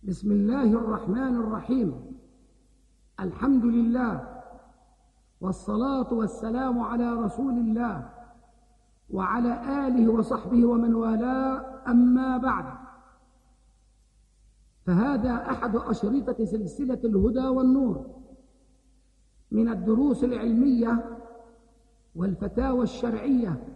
بسم الله الرحمن الرحيم. الحمد لله والصلاة والسلام على رسول الله وعلى آله وصحبه ومن والاه، أما بعد، فهذا أحد أشرطة سلسلة الهدى والنور من الدروس العلمية والفتاوى الشرعية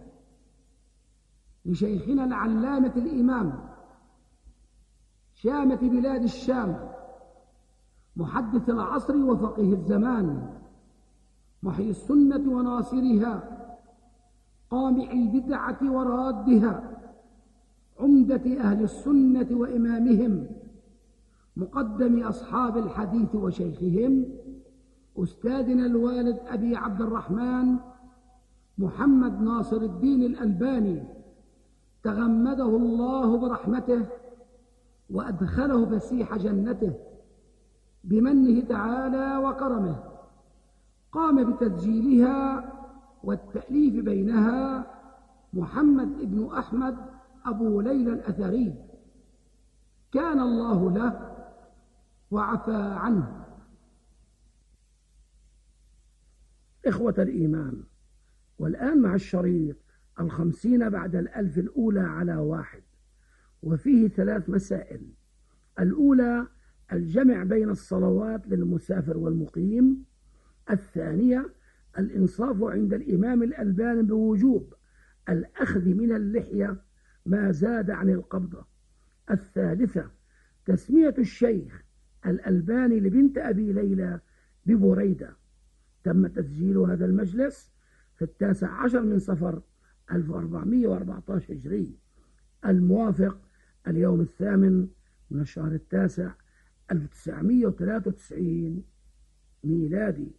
لشيخنا العلامة الإمام شامة بلاد الشام، محدث العصر وفقيه الزمان، محيي السنة وناصرها، قامع البدعة ورادها، عمدة أهل السنة وإمامهم، مقدم أصحاب الحديث وشيخهم، أستاذنا الوالد أبي عبد الرحمن محمد ناصر الدين الألباني، تغمده الله برحمته وأدخله فسيح جنته بمنه تعالى وكرمه. قام بتسجيلها والتأليف بينها محمد بن أحمد أبو ليلى الأثري، كان الله له وعفى عنه. إخوة الإيمان، والآن مع الشريط 50 بعد 1000 الأولى على 1، وفيه 3 مسائل. الأولى الجمع بين الصلوات للمسافر والمقيم. الثانية الإنصاف عند الإمام الألباني بوجوب الأخذ من اللحية ما زاد عن القبضة. الثالثة تسمية الشيخ الألباني لبنت أبي ليلى ببريدة. تم تسجيل هذا المجلس في 19 من صفر 1414 هجري، الموافق اليوم 8 من الشهر 9 1993 ميلادي.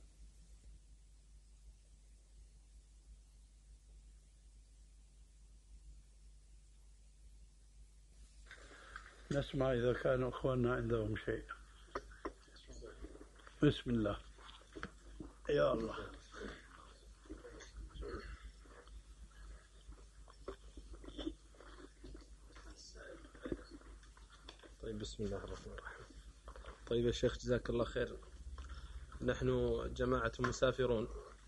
نسمع إذا كانوا أخواننا عندهم شيء. بسم الله. يا الله. طيب، بسم الله الرحمن الرحيم. طيب يا شيخ، جزاك الله خير. نحن جماعة مسافرون،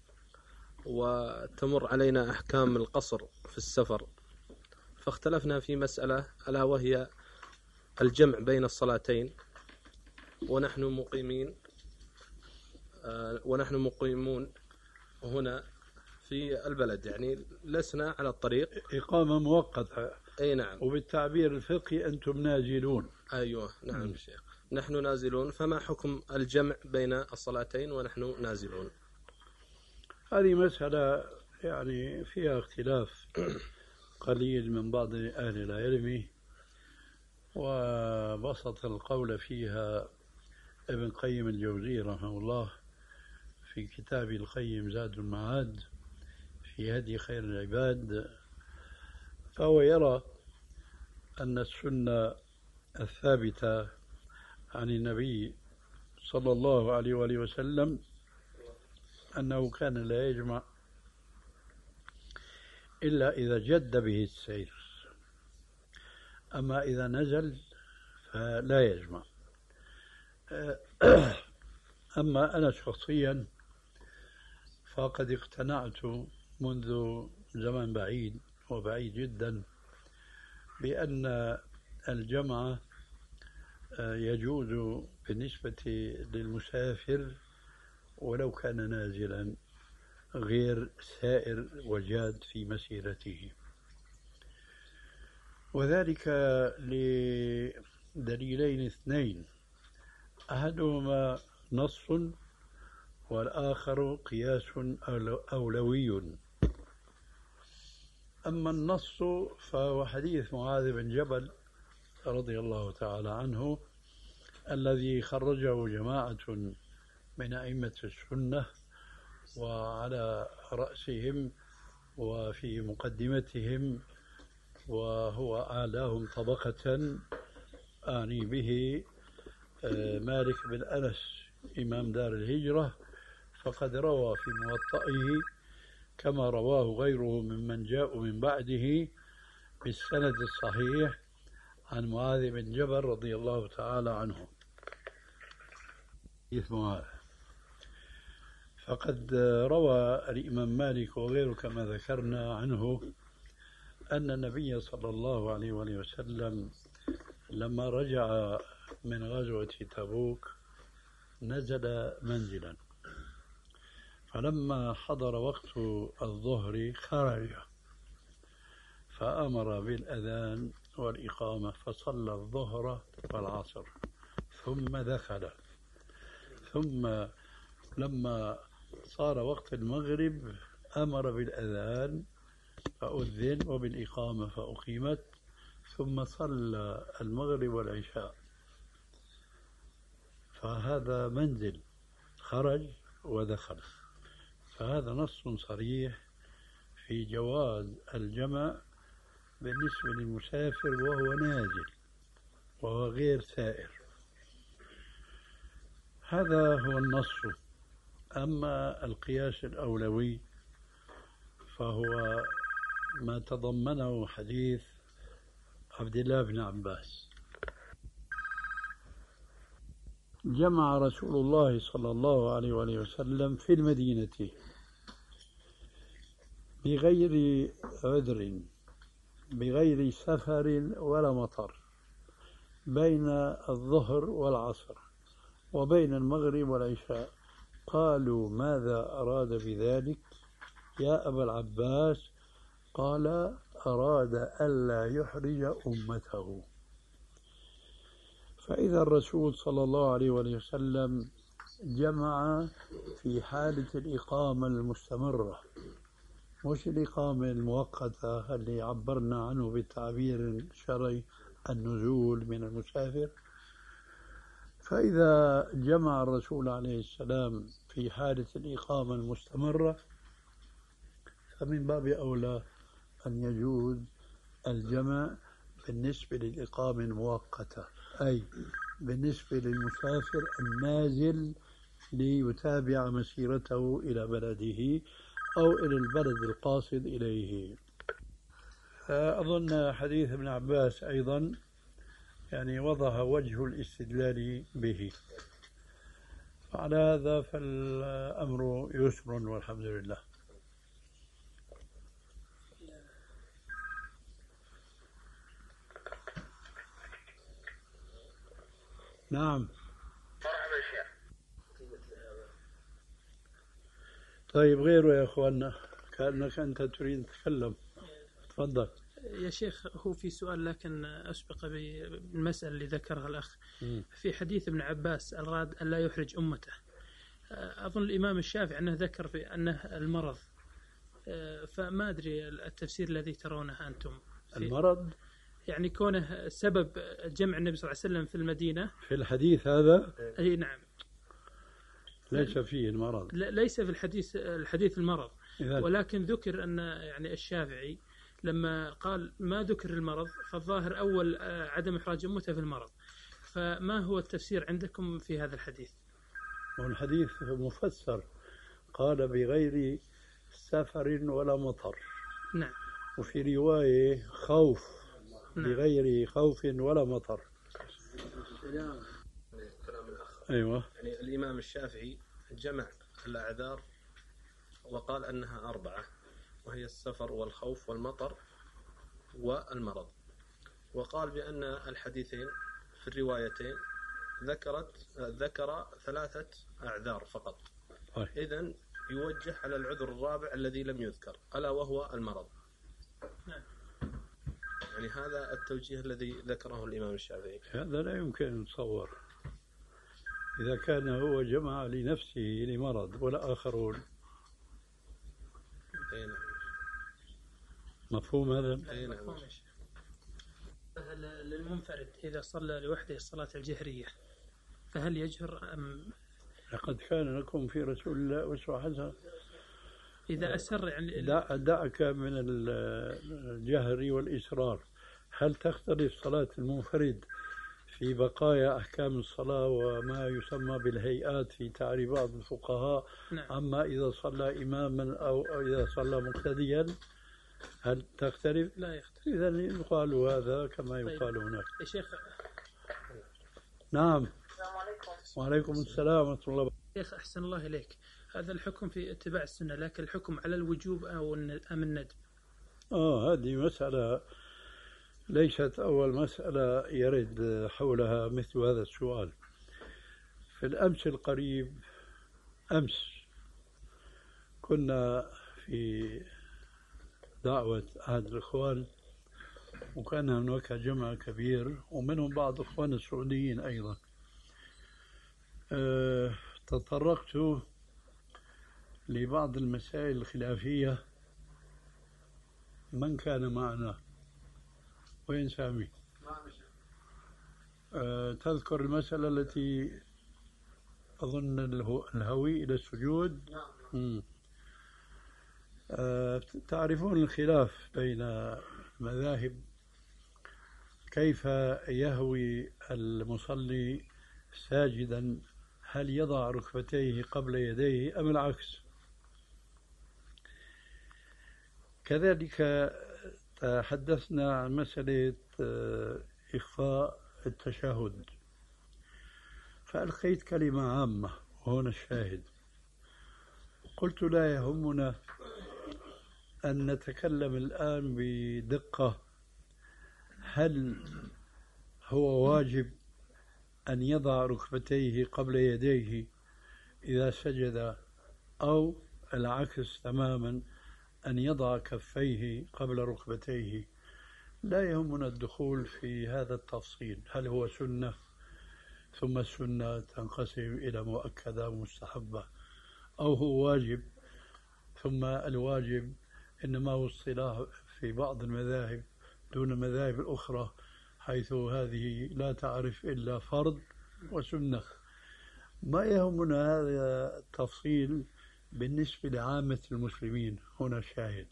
وتمر علينا أحكام القصر في السفر، فاختلفنا في مسألة ألا وهي الجمع بين الصلاتين، ونحن مقيمون هنا في البلد، يعني لسنا على الطريق، إقامة مؤقتة. أي نعم. وبالتعبير الفقهي أنتم نازلون. أيوة نعم شيخ، نحن نازلون، فما حكم الجمع بين الصلاتين ونحن نازلون؟ هذه مسألة يعني فيها اختلاف قليل من بعض أهل العلم، وبسط القول فيها ابن قيم الجوزي رحمه الله في كتاب القيم زاد المعاد في هدي خير العباد، فهو يرى أن السنة الثابتة عن النبي صلى الله عليه وآله وسلم أنه كان لا يجمع إلا إذا جد به السير، أما إذا نزل فلا يجمع. أما أنا شخصيا فقد اقتنعت منذ زمن بعيد وبعيد جدا بأن الجمع يجوز بالنسبة للمسافر ولو كان نازلا غير سائر وجاد في مسيرته، وذلك لدليلين اثنين: أحدهما نص والآخر قياس أولوي. أما النص فهو حديث معاذ بن جبل رضي الله تعالى عنه الذي خرجه جماعة من أئمة السنة، وعلى رأسهم وفي مقدمتهم وهو أعلاهم طبقة أعني به مالك بن أنس إمام دار الهجرة، فقد روى في موطئه كما رواه غيره ممن جاءوا من بعده بالسند الصحيح عن معاذ بن جبل رضي الله تعالى عنه اسمه. فقد روى الإمام مالك وغيره كما ذكرنا عنه أن النبي صلى الله عليه وسلم لما رجع من غزوة تبوك نزل منزلا، فلما حضر وقت الظهر خرج فأمر بالأذان والإقامة فصلى الظهر والعصر ثم دخل، ثم لما صار وقت المغرب أمر بالأذان فأذن وبالإقامة فأقيمت، ثم صلى المغرب والعشاء. فهذا منزل خرج ودخل، فهذا نص صريح في جواز الجمع بالنسبة للمسافر وهو نازل وهو غير سائر. هذا هو النص. أما القياس الأولوي فهو ما تضمنه حديث عبد الله بن عباس: جمع رسول الله صلى الله عليه وسلم في المدينة بغير عذر بغير سفر ولا مطر بين الظهر والعصر وبين المغرب والعشاء. قالوا: ماذا أراد بذلك يا أبا العباس؟ قال: أراد ألا يحرج أمته. فإذا الرسول صلى الله عليه وسلم جمع في حالة الإقامة المستمرة، مش الإقامة المؤقتة اللي عبرنا عنه بالتعبير الشرعي النزول من المسافر. فإذا جمع الرسول عليه السلام في حالة الإقامة المستمرة فمن باب أولى أن يجوز الجمع بالنسبة للإقامة المؤقتة، أي بالنسبة للمسافر النازل ليتابع مسيرته إلى بلده أو إلى البلد القاصد إليه. أظن حديث ابن عباس أيضا يعني وضح وجه الاستدلال به، فعلى هذا فالأمر يسر والحمد لله. نعم. طيب غيره يا أخوانا، كأنك أنت تريد تتكلم، تفضل يا شيخ. هو في سؤال لكن أسبق بالمسألة اللي ذكرها الأخ في حديث ابن عباس: أراد أن لا يحرج أمته. أظن الإمام الشافعي أنه ذكر في أنه المرض، فما أدري التفسير الذي ترونه أنتم المرض، يعني كونه سبب جمع النبي صلى الله عليه وسلم في المدينة في الحديث هذا. أي نعم، ليس فيه المرض، ليس في الحديث المرض، إذن. ولكن ذكر أن يعني الشافعي لما قال ما ذكر المرض فالظاهر أول عدم إحراج أمته في المرض. فما هو التفسير عندكم في هذا الحديث؟ والحديث مفسر، قال بغير سفر ولا مطر. نعم. وفي رواية خوف، نعم. بغير خوف ولا مطر. كلام الأخ. أيوة. يعني الإمام الشافعي جمع الأعذار وقال أنها 4، وهي السفر والخوف والمطر والمرض، وقال بأن الحديثين في الروايتين ذكر 3 أعذار فقط. إذن يوجه على العذر الرابع الذي لم يذكر، ألا وهو المرض. يعني هذا التوجيه الذي ذكره الإمام الشافعي. هذا لا يمكن أن يتصور إذا كان هو جمع لنفسه لمرض ولا آخرون. مفهوم هذا؟ مفهوم. للمنفرد إذا صلى لوحده الصلاة الجهرية فهل يجهر أم؟ لقد كان لكم في رسول الله أسوة حسنة. إذا أسر يعني دعك من الجهر والإسرار. هل تختلف صلاة المنفرد في بقايا أحكام الصلاة وما يسمى بالهيئات في تعريف بعض الفقهاء؟ نعم. أما إذا صلى إماما أو إذا صلى مقتديا هل تختلف؟ لا يختلف. إذا يقال هذا كما يقال هناك. يا شيخ. نعم. السلام عليكم. وعليكم السلام ورحمة الله. شيخ أحسن الله إليك، هذا الحكم في اتباع السنة، لكن الحكم على الوجوب أو أم الندب؟ هذه مسألة ليست أول مسألة يرد حولها مثل هذا السؤال. في الأمس القريب، أمس كنا في دعوة أحد الإخوان، وكان هناك جمع كبير ومنهم بعض إخوان السعوديين أيضا. تطرقت لبعض المسائل الخلافية. من كان معنا؟ وين سامي؟ تذكر المسألة التي أظن الهوي إلى السجود؟ نعم. تعرفون الخلاف بين المذاهب، كيف يهوي المصلي ساجدا، هل يضع ركبتيه قبل يديه أم العكس؟ كذلك تحدثنا عن مسألة إخفاء التشهد، فألقيت كلمة عامة وهنا الشاهد. قلت لا يهمنا أن نتكلم الآن بدقة هل هو واجب أن يضع ركبتيه قبل يديه إذا سجد، أو العكس تماما أن يضع كفيه قبل ركبتيه. لا يهمنا الدخول في هذا التفصيل، هل هو سنة ثم السنة تنقسم إلى مؤكدة ومستحبة، أو هو واجب ثم الواجب إنما هو اصطلاح في بعض المذاهب دون المذاهب الأخرى، حيث هذه لا تعرف إلا فرض وسنة. ما يهمنا هذا التفصيل بالنسبة لعامة المسلمين. هنا الشاهد.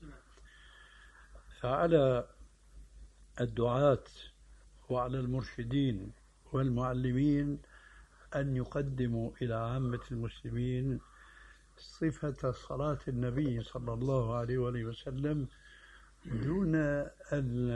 فعلى الدعاة وعلى المرشدين والمعلمين أن يقدموا إلى عامة المسلمين صفة صلاة النبي صلى الله عليه وآله وسلم دون أن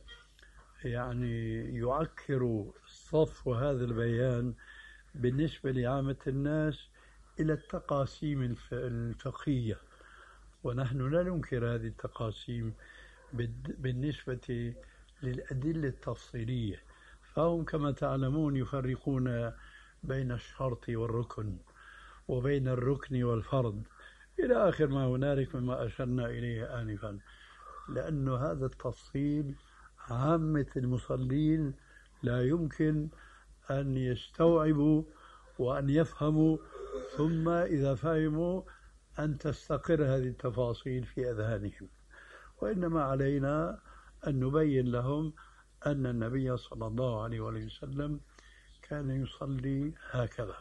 يعكروا صف هذا البيان بالنسبة لعامة الناس إلى التقاسيم الفقهية، ونحن لا ننكر هذه التقاسيم بالنسبة للأدلة التفصيلية. فهم كما تعلمون يفرقون بين الشرط والركن وبين الركن والفرض إلى آخر ما هنالك مما أشرنا إليه آنفا، لأن هذا التفصيل عامة المصلين لا يمكن أن يستوعبوا وأن يفهموا، ثم إذا فهموا أن تستقر هذه التفاصيل في أذهانهم. وإنما علينا أن نبين لهم أن النبي صلى الله عليه وسلم كان يصلي هكذا.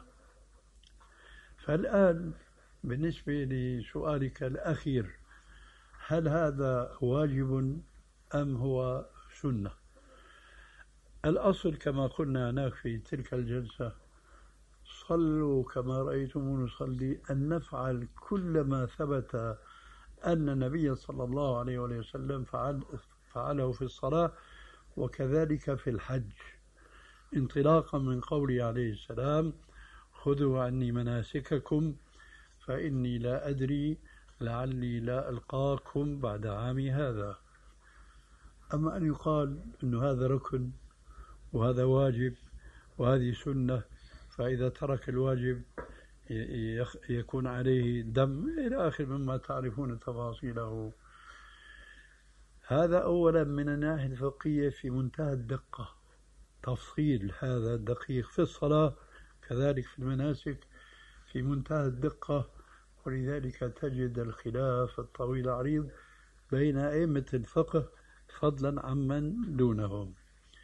فالآن بالنسبة لسؤالك الأخير، هل هذا واجب أم هو سنة؟ الأصل كما قلنا هناك في تلك الجلسة: صلوا كما رأيتم نصلي، أن نفعل كل ما ثبت أن النبي صلى الله عليه وسلم فعله في الصلاة، وكذلك في الحج، انطلاقا من قوله عليه السلام: خذوا عني مناسككم فإني لا أدري لعلي لا ألقاكم بعد عامي هذا. أما أن يقال أن هذا ركن وهذا واجب وهذه سنة، فإذا ترك الواجب يكون عليه دم إلى آخر مما تعرفون تفاصيله، هذا أولا من الناحية الفقهية في منتهى الدقة. تفصيل هذا الدقيق في الصلاة كذلك في المناسك في منتهى الدقة، ولذلك تجد الخلاف الطويل العريض بين أئمة الفقه فضلا عمن دونهم.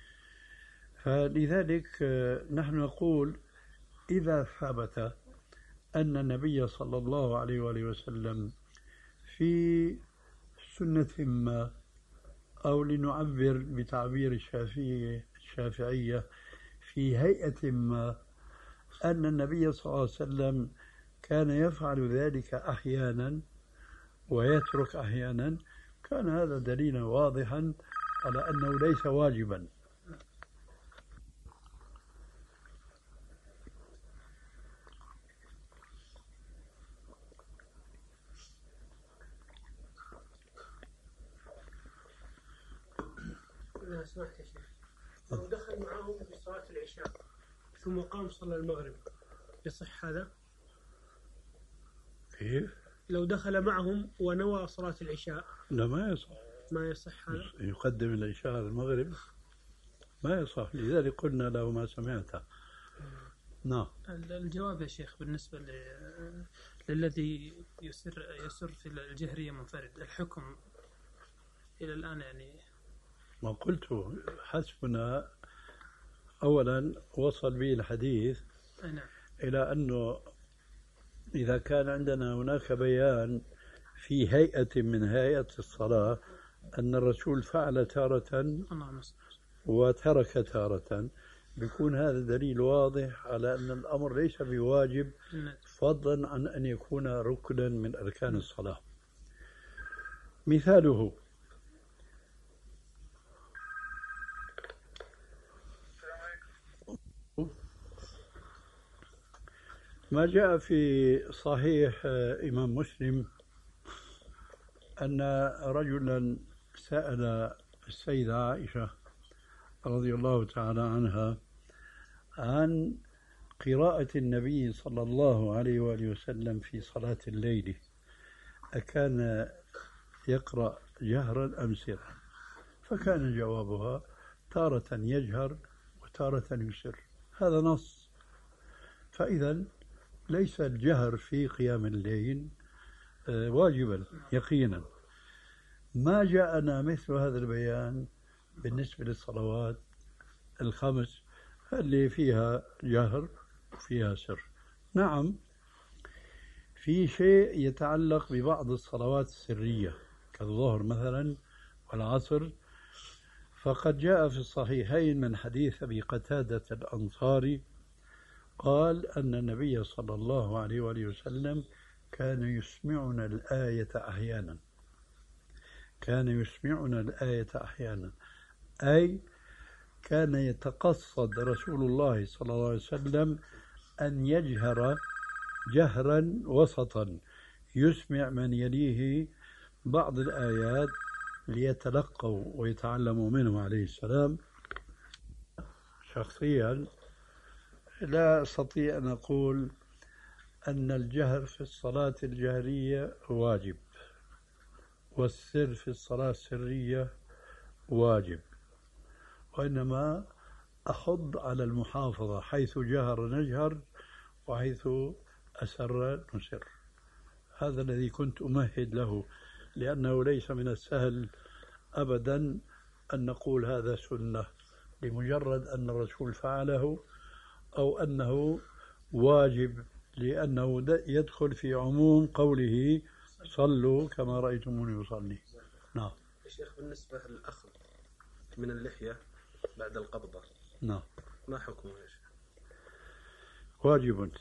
فلذلك نحن نقول إذا ثبت أن النبي صلى الله عليه وآله وسلم في سنة ما، أو لنعبر بتعبير الشافعية في هيئة ما، أن النبي صلى الله عليه وسلم كان يفعل ذلك أحيانا ويترك أحيانا، كان هذا دليلا واضحا على أنه ليس واجبا. لا سمحت يا شيخ، لو دخل معهم في صلاة العشاء ثم قام صلى المغرب يصح هذا؟ كيف؟ لو دخل معهم ونوى صلاة العشاء لا ما يصح. ما يصح هذا؟ يقدم العشاء على المغرب ما يصح، لذلك قلنا له ما سمعته. نعم. الجواب يا شيخ بالنسبة للذي يسر في الجهرية منفرد، الحكم إلى الآن يعني ما قلت حسبنا أولا وصل به الحديث نعم. إلى أنه إذا كان عندنا هناك بيان في هيئة من هيئة الصلاة أن الرسول فعل تارة وترك تارة، بيكون هذا دليل واضح على أن الأمر ليس بواجب فضلا عن أن يكون ركنا من أركان الصلاة. مثاله ما جاء في صحيح إمام مسلم أن رجلا سأل السيدة عائشة رضي الله تعالى عنها عن قراءة النبي صلى الله عليه وآله وسلم في صلاة الليل، أكان يقرأ جهرا أم سرا؟ فكان جوابها تارة يجهر وتارة يسر. هذا نص. فإذا ليس الجهر في قيام الليل واجبا يقينا. ما جاءنا مثل هذا البيان بالنسبة للصلوات الخمس اللي فيها جهر وفيها سر. نعم في شيء يتعلق ببعض الصلوات السرية كالظهر مثلا والعصر، فقد جاء في الصحيحين من حديث أبي قتادة الأنصاري قال أن النبي صلى الله عليه وآله وسلم كان يسمعنا الآية أحيانا، كان يسمعنا الآية أحيانا، أي كان يتقصد رسول الله صلى الله عليه وسلم أن يجهر جهرا وسطا يسمع من يليه بعض الآيات ليتلقوا ويتعلموا منه عليه السلام. شخصيا لا أستطيع أن أقول أن الجهر في الصلاة الجهرية واجب والسر في الصلاة السرية واجب، وإنما أحض على المحافظة، حيث جهر نجهر وحيث أسر نسر. هذا الذي كنت أمهد له، لأنه ليس من السهل أبدا أن نقول هذا سنة لمجرد أن الرسول فعله أو أنه واجب لأنه يدخل في عموم قوله صلوا كما رأيتموني أصلي. نعم. الشيخ بالنسبة للأخذ من اللحية بعد القبضة، نعم، ما حكمه يا شيخ؟ واجب.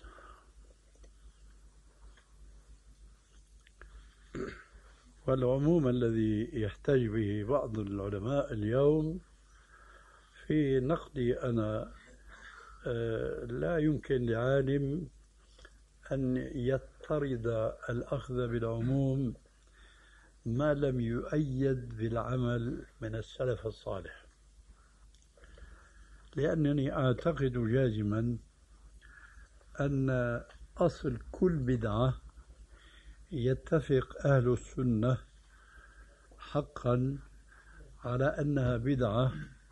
والعموم الذي يحتج به بعض العلماء اليوم في نقدي أنا لا يمكن لعالم أن يضطرد الأخذ بالعموم ما لم يؤيد بالعمل من السلف الصالح، لأنني أعتقد جازما أن أصل كل بدعة يتفق أهل السنة حقا على أنها بدعة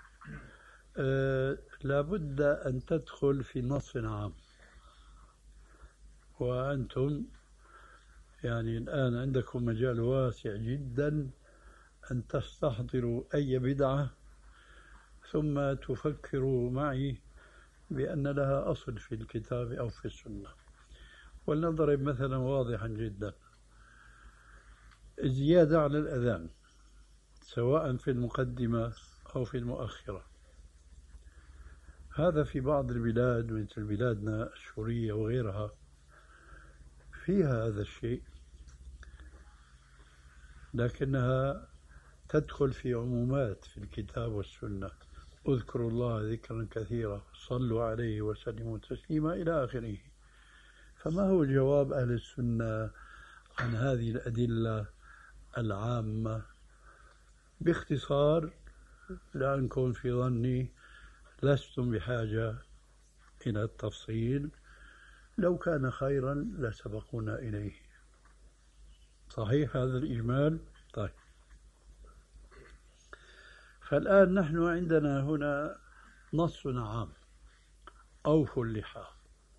لابد أن تدخل في نص عام. وأنتم يعني الآن عندكم مجال واسع جدا أن تستحضروا أي بدعة ثم تفكروا معي بأن لها أصل في الكتاب أو في السنة. ولنضرب مثلا واضحا جدا، الزيادة على الأذان سواء في المقدمة أو في المؤخرة، هذا في بعض البلاد مثل بلادنا السورية وغيرها فيها هذا الشيء، لكنها تدخل في عمومات في الكتاب والسنة، اذكروا الله ذكرا كثيرا، صلوا عليه وسلموا تسليما إلى آخره. فما هو جواب أهل السنة عن هذه الأدلة العامة؟ باختصار، لأنكم في ظني لستم بحاجة إلى التفصيل، لو كان خيرا لسبقونا إليه. صحيح هذا الإجمال؟ طيب، فالآن نحن عندنا هنا نص عام: أوفوا اللحى.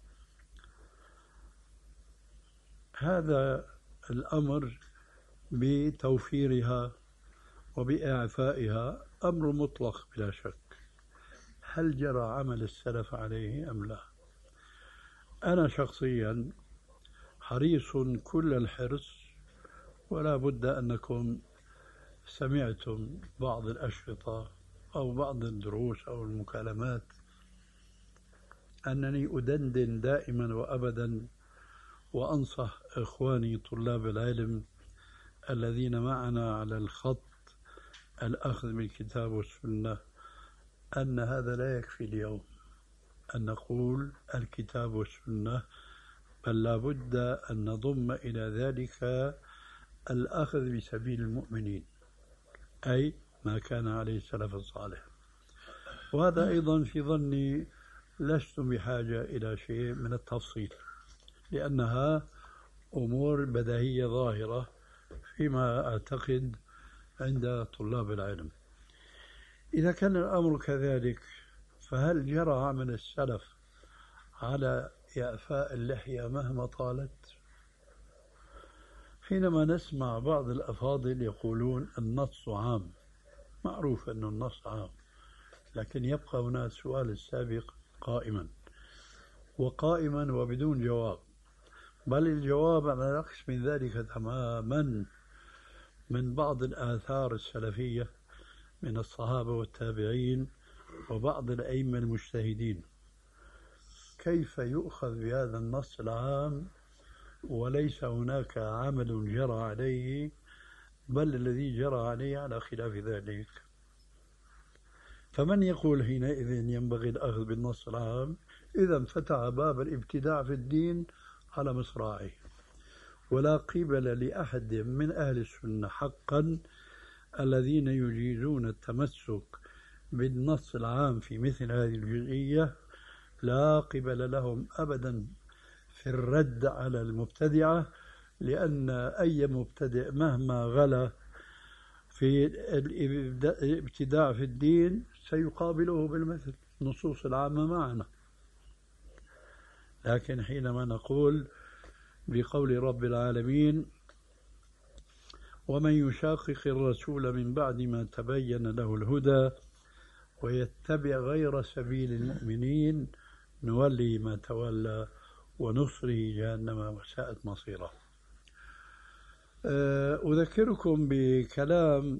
هذا الأمر بتوفيرها وبإعفائها أمر مطلق بلا شك. هل جرى عمل السلف عليه أم لا؟ أنا شخصيا حريص كل الحرص، ولا بد أنكم سمعتم بعض الأشرطة أو بعض الدروس أو المكالمات أنني أدندن دائما وأبدا وأنصح إخواني طلاب العلم الذين معنا على الخط الأخذ بالكتاب والسنة أن هذا لا يكفي اليوم أن نقول الكتاب والسنة، بل لا بد أن نضم إلى ذلك الأخذ بسبيل المؤمنين، أي ما كان عليه السلف الصالح. وهذا أيضا في ظني لستم بحاجة إلى شيء من التفصيل، لأنها أمور بديهية ظاهرة فيما أعتقد عند طلاب العلم. إذا كان الأمر كذلك، فهل جرى عمل السلف على إعفاء اللحية مهما طالت؟ حينما نسمع بعض الأفاضل يقولون النص عام، معروف أن النص عام، لكن يبقى هنا السؤال السابق قائما وقائما وبدون جواب، بل الجواب على العكس من ذلك تماما من بعض الآثار السلفية من الصحابة والتابعين وبعض الأئمة المجتهدين. كيف يؤخذ بهذا النص العام وليس هناك عمل جرى عليه، بل الذي جرى عليه على خلاف ذلك؟ فمن يقول حينئذ ينبغي الأخذ بالنص العام؟ إذا فتح باب الابتداع في الدين على مصراعيه، ولا قبل لأحد من أهل السنة حقا الذين يجيزون التمسك بالنص العام في مثل هذه الجزئية، لا قبل لهم أبدا في الرد على المبتدعة، لأن أي مبتدئ مهما غلا في الابتداع في الدين سيقابله بالمثل، النصوص العامة معنا. لكن حينما نقول بقول رب العالمين: ومن يشاقق الرسول من بعد ما تبين له الهدى ويتبع غير سبيل المؤمنين نولي ما تولى ونصره جهنم وساءت مصيره. أذكركم بكلام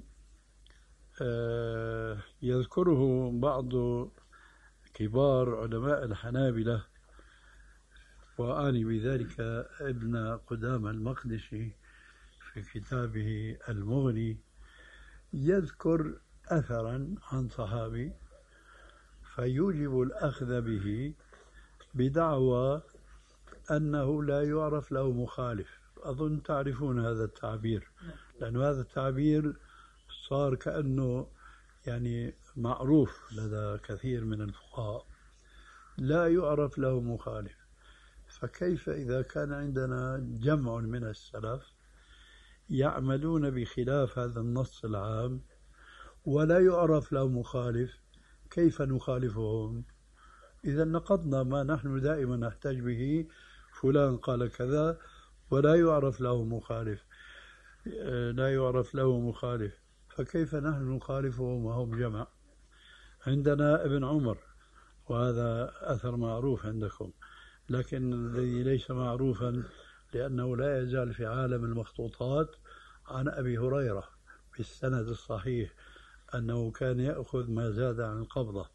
يذكره بعض كبار علماء الحنابلة، وأعني بذلك ابن قدامة المقدسي في كتابه المغني، يذكر أثرا عن صحابي فيوجب الأخذ به بدعوى أنه لا يعرف له مخالف. أظن تعرفون هذا التعبير، لأن هذا التعبير صار كأنه يعني معروف لدى كثير من الفقهاء، لا يعرف له مخالف. فكيف إذا كان عندنا جمع من السلف يعملون بخلاف هذا النص العام ولا يعرف له مخالف، كيف نخالفهم؟ إذا نقضنا ما نحن دائما نحتاج به: فلان قال كذا ولا يعرف له مخالف، لا يعرف له مخالف، فكيف نحن نخالفهم وهم جمع؟ عندنا ابن عمر، وهذا أثر معروف عندكم، لكن الذي ليس معروفا لأنه لا يزال في عالم المخطوطات عن أبي هريرة بالسند الصحيح أنه كان يأخذ ما زاد عن القبضة.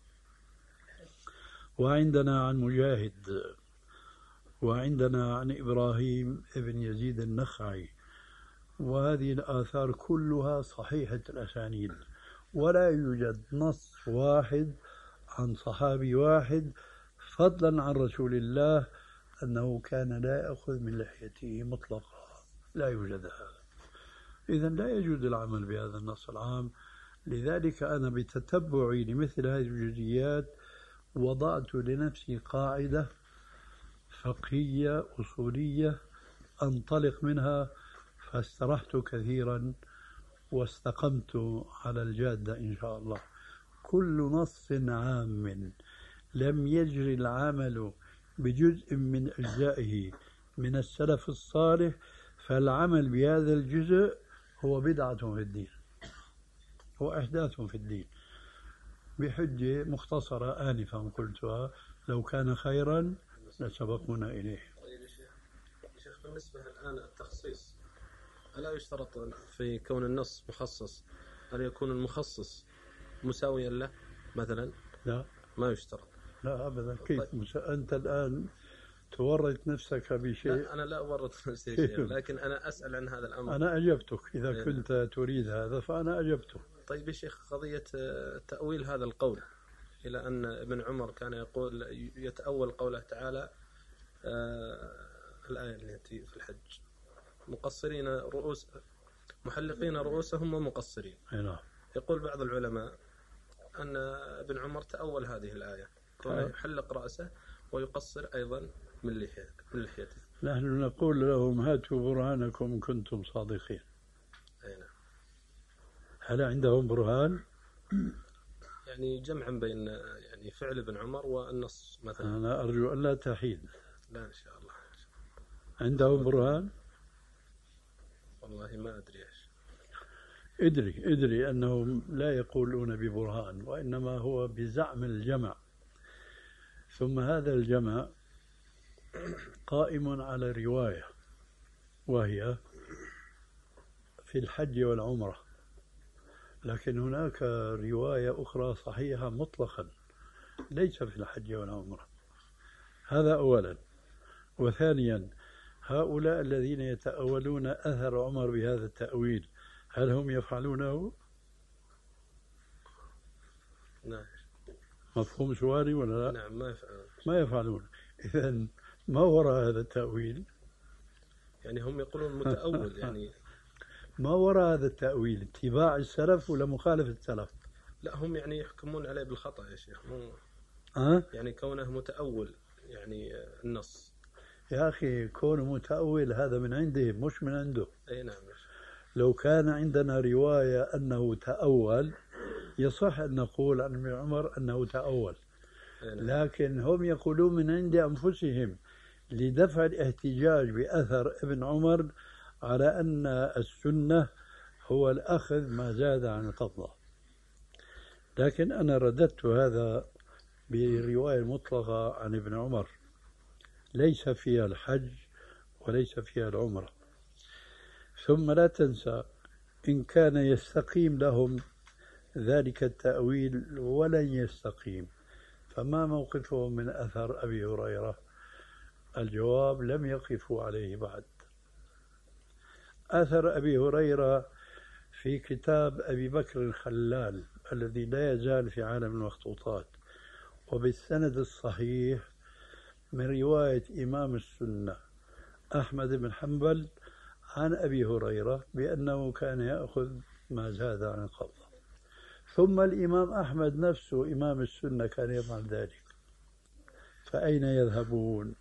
وعندنا عن مجاهد، وعندنا عن إبراهيم ابن يزيد النخعي، وهذه الآثار كلها صحيحة الأسانيد، ولا يوجد نص واحد عن صحابي واحد فضلا عن رسول الله أنه كان لا يأخذ من لحيته مطلقا، لا يوجد هذا. إذن لا يجوز العمل بهذا النص العام. لذلك أنا بتتبعي لمثل هذه الجزئيات وضعت لنفسي قاعدة فقهية أصولية أنطلق منها، فاسترحت كثيرا واستقمت على الجادة إن شاء الله. كل نص عام لم يجري العمل بجزء من أجزائه من السلف الصالح فالعمل بهذا الجزء هو بدعة في الدين، هو إحداث في الدين، بحجة مختصرة آنفا قلتها: لو كان خيرا لسبقونا إليه. طيب يا شيخ بالنسبة الآن التخصيص، ألا يشترط في كون النص مخصص أن يكون المخصص مساويا له مثلا؟ لا، ما يشترط. لا أبدا. كيف طيب. أنت الآن تورط نفسك بشيء؟ لا أنا لا أورط نفسي شيء، لكن أنا أسأل عن هذا الأمر. أنا أجبتك إذا كنت تريد هذا فأنا أجبتك. طيب يا شيخ، قضية تأويل هذا القول إلى أن ابن عمر كان يقول يتأول قوله تعالى الآية التي في الحج: مقصرين رؤوس محلقين رؤوسهم ومقصرين. نعم. يقول بعض العلماء أن ابن عمر تأول هذه الآية، كونه يحلق رأسه ويقصر أيضا من لحيته. نحن نقول لهم: هاتوا برهانكم إن كنتم صادقين. أي نعم. هل عندهم برهان؟ يعني جمعا بين يعني فعل ابن عمر والنص مثلا. أنا أرجو أن لا تحيد. لا إن شاء الله. عندهم برهان؟ والله ما أدري إيش. ادري أنهم لا يقولون ببرهان، وإنما هو بزعم الجمع. ثم هذا الجمع قائم على رواية، وهي في الحج والعمرة، لكن هناك رواية أخرى صحيحة مطلقا ليس في الحج والعمرة. هذا أولا. وثانيا، هؤلاء الذين يتأولون أثر عمر بهذا التأويل هل هم يفعلونه؟ نعم. مفهوم سؤالي ولا لا؟ نعم ما يفعلون. ما يفعلون. إذن ما وراء هذا التأويل؟ يعني هم يقولون متأول يعني. ما وراء هذا التأويل؟ اتباع السلف ولا مخالفة السلف؟ لا هم يعني يحكمون عليه بالخطأ يا شيخ. يعني كونه متأول يعني النص. يا أخي كونه متأول هذا من عنده مش من عنده. أي نعم. لو كان عندنا رواية أنه تأول يصح أن نقول عن ابن عمر أنه تأول، لكن هم يقولون من عند أنفسهم لدفع الاحتجاج بأثر ابن عمر على أن السنة هو الأخذ ما زاد عن القبضة. لكن أنا رددت هذا برواية مطلقة عن ابن عمر ليس فيها الحج وليس فيها العمرة. ثم لا تنسى إن كان يستقيم لهم ذلك التأويل ولن يستقيم، فما موقفهم من أثر أبي هريرة؟ الجواب: لم يقفوا عليه بعد. أثر أبي هريرة في كتاب أبي بكر الخلال الذي لا يزال في عالم المخطوطات، وبالسند الصحيح من رواية إمام السنة أحمد بن حنبل عن أبي هريرة بأنه كان يأخذ ما زاد عن القبضة. ثم الإمام أحمد نفسه إمام السنة كان يفعل ذلك، فأين يذهبون؟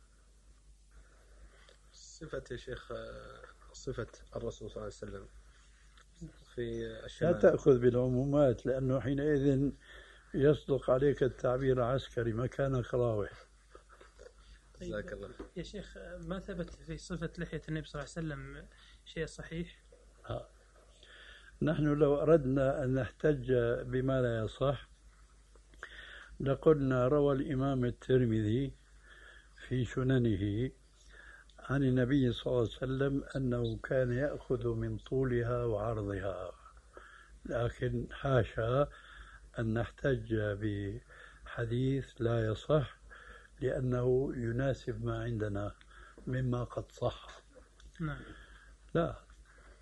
صفة يا شيخ، صفة الرسول صلى الله عليه وسلم في الشمال. لا تأخذ بالعمومات، لأنه حينئذ يصدق عليك التعبير العسكري مكانك راوح. جزاك الله. يا شيخ ما ثبت في صفة لحية النبي صلى الله عليه وسلم شيء صحيح؟ نحن لو أردنا أن نحتج بما لا يصح لقلنا: روى الإمام الترمذي في سننه عن النبي صلى الله عليه وسلم أنه كان يأخذ من طولها وعرضها. لكن حاشا أن نحتج بحديث لا يصح لأنه يناسب ما عندنا مما قد صح. نعم. لا،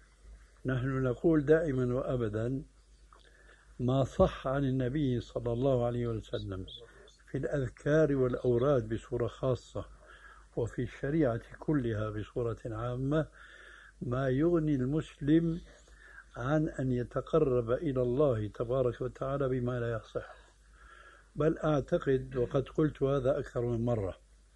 نحن نقول دائما وأبدا ما صح عن النبي صلى الله عليه وسلم في الأذكار والأوراد بصورة خاصة وفي الشريعة كلها بصورة عامة ما يغني المسلم عن أن يتقرب إلى الله تبارك وتعالى بما لا يصح. بل أعتقد وقد قلت هذا أكثر من مرة،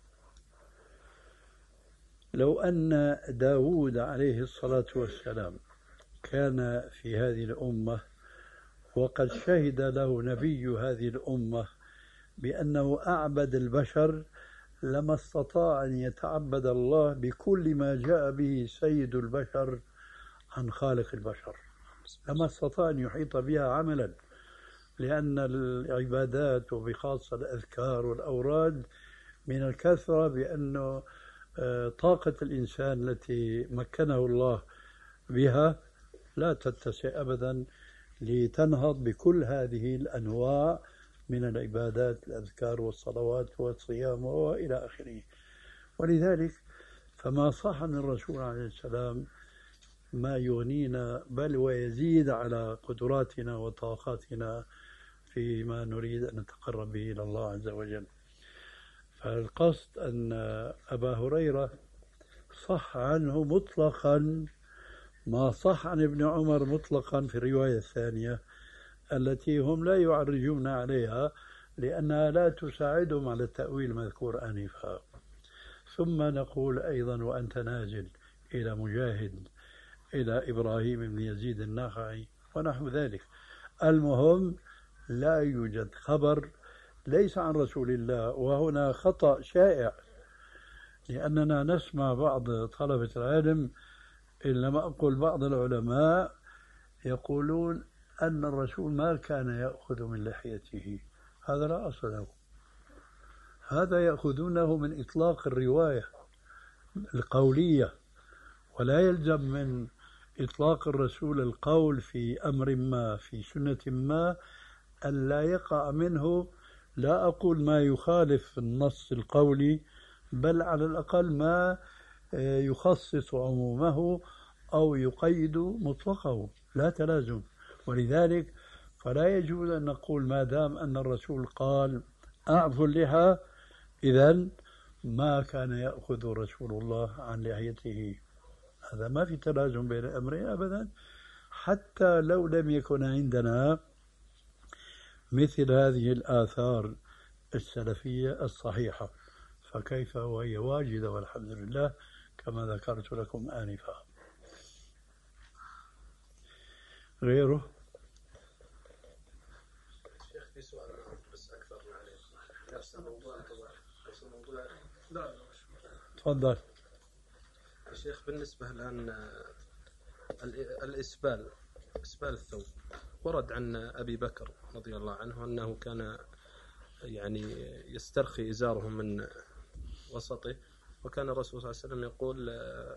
لو أن داود عليه الصلاة والسلام كان في هذه الأمة وقد شهد له نبي هذه الأمة بأنه أعبد البشر لما استطاع أن يتعبد الله بكل ما جاء به سيد البشر عن خالق البشر، لما استطاع أن يحيط بها عملا، لأن العبادات وبخاصة الأذكار والأوراد من الكثرة بأنه طاقة الإنسان التي مكنه الله بها لا تتسع أبدا لتنهض بكل هذه الأنواع من العبادات الأذكار والصلوات والصيام وإلى آخره. ولذلك فما صح من الرسول عليه السلام ما يغنينا بل ويزيد على قدراتنا وطاقاتنا فيما نريد أن نتقرب به إلى الله عز وجل. فالقصد أن أبا هريرة صح عنه مطلقا ما صح عن ابن عمر مطلقا في الرواية الثانية التي هم لا يعرجون عليها لأنها لا تساعدهم على التأويل المذكور آنفا. ثم نقول أيضا وأنت نازل إلى مجاهد إلى إبراهيم بن يزيد النخعي ونحو ذلك. المهم لا يوجد خبر ليس عن رسول الله، وهنا خطأ شائع لأننا نسمع بعض طلبة العلم إن لم أقل بعض العلماء يقولون أن الرسول ما كان يأخذ من لحيته. هذا لا أصل له، هذا يأخذونه من إطلاق الرواية القولية، ولا يلزم من إطلاق الرسول القول في أمر ما في سنة ما أن لا يقع منه، لا أقول ما يخالف النص القولي، بل على الأقل ما يخصص عمومه أو يقيد مطلقه، لا تلازم. ولذلك فلا يجوز أن نقول ما دام أن الرسول قال أعفوا اللحى إذن ما كان يأخذ رسول الله عن لحيته. هذا ما في تلازم بين الأمرين أبدا، حتى لو لم يكن عندنا مثل هذه الآثار السلفية الصحيحة، فكيف وهي واجدة والحمد لله كما ذكرت لكم آنفا. غيره؟ شيخ في سؤال بس أكثر عليه نفس الموضوع. لا تفضل. شيخ بالنسبة الآن إسبال الثوب ورد عن أبي بكر رضي الله عنه أنه كان يعني يسترخي إزاره من وسطه، وكان الرسول صلى الله عليه وسلم يقول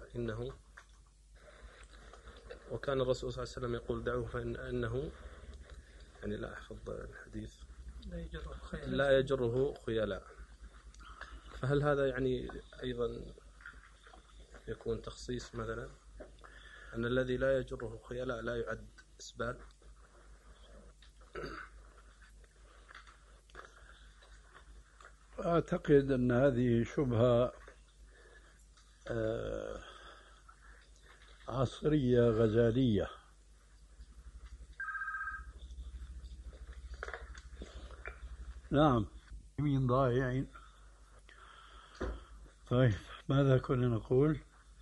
وكان الرسول صلى الله عليه وسلم يقول دعوه فإنه يعني لا أحفظ الحديث لا يجره خيلاء. فهل هذا يعني أيضا يكون تخصيص مثلا أن الذي لا يجره خيلاء لا يعد إسبال؟ أعتقد أن هذه شبهة عصرية غزالية. نعم من ضائعين. طيب ماذا كنا نقول؟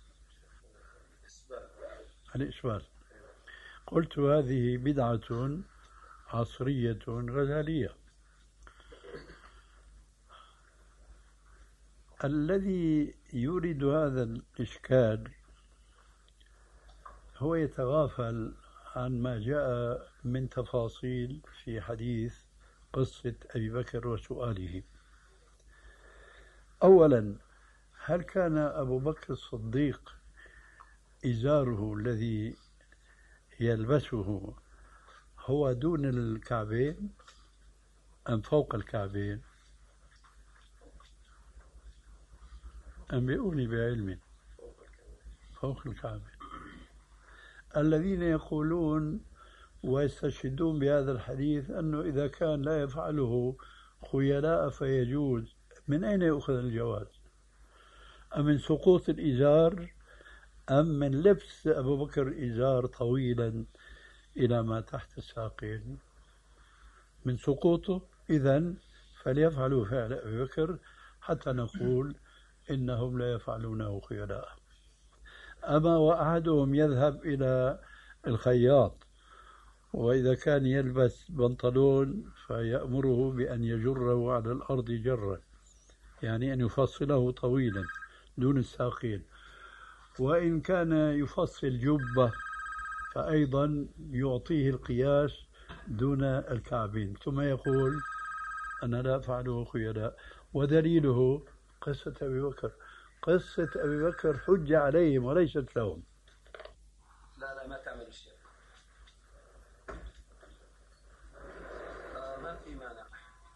الإسبال. قلت هذه بدعة عصرية غزالية. الذي يورد هذا الإشكال هو يتغافل عن ما جاء من تفاصيل في حديث قصة أبي بكر وسؤاله. أولا، هل كان أبو بكر الصديق إزاره الذي يلبسه هو دون الكعبين أم فوق الكعبين؟ أنبئوني بعلم. فوق الكعبين. الذين يقولون ويستشهدون بهذا الحديث أنه إذا كان لا يفعله خيلاء فيجوز، من أين يؤخذ الجواز؟ أمن سقوط الإزار أم من لبس أبو بكر إزار طويلا إلى ما تحت الساقين؟ من سقوطه، إذن فليفعلوا فعل أبي بكر حتى نقول إنهم لا يفعلونه خيلاء. أما وأحدهم يذهب إلى الخياط وإذا كان يلبس بنطلون فيأمره بأن يجره على الأرض جرا، يعني أن يفصله طويلا دون الساقين، وإن كان يفصل جبة فأيضا يعطيه القياس دون الكعبين، ثم يقول أنا لا أفعله خيلاء. ودليله قصة أبي بكر. قصة أبي بكر حجة عليهم وليست لهم. لا ما تعمل شيء. ما في مانع.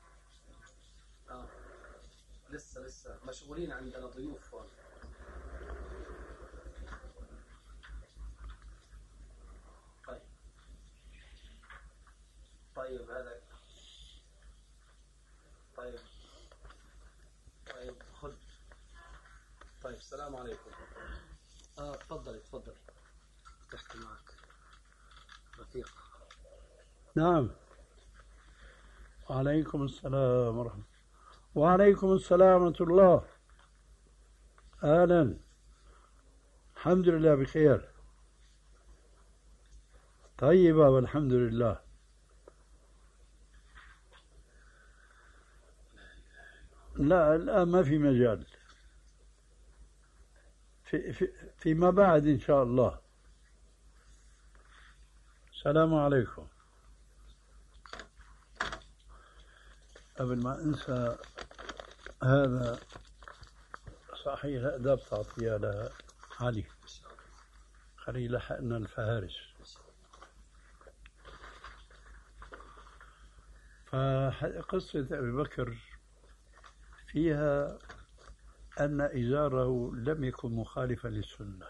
لسه مشغولين، عندنا ضيوف هون. طيب هذا طيب خذ. طيب السلام عليكم. تفضل تحكي معك رفيق. نعم. وعليكم السلام ورحمة الله. وعليكم السلام ورحمة الله. أهلا. الحمد لله بخير. طيبة والحمد لله. لا الآن ما في مجال، فيما بعد إن شاء الله. السلام عليكم. قبل ما أنسى، هذا صحيح الأدب تعطيها لعلي، خلي لحقنا الفهارس. فقصة أبي بكر فيها أن إزاره لم يكن مخالفا للسنة،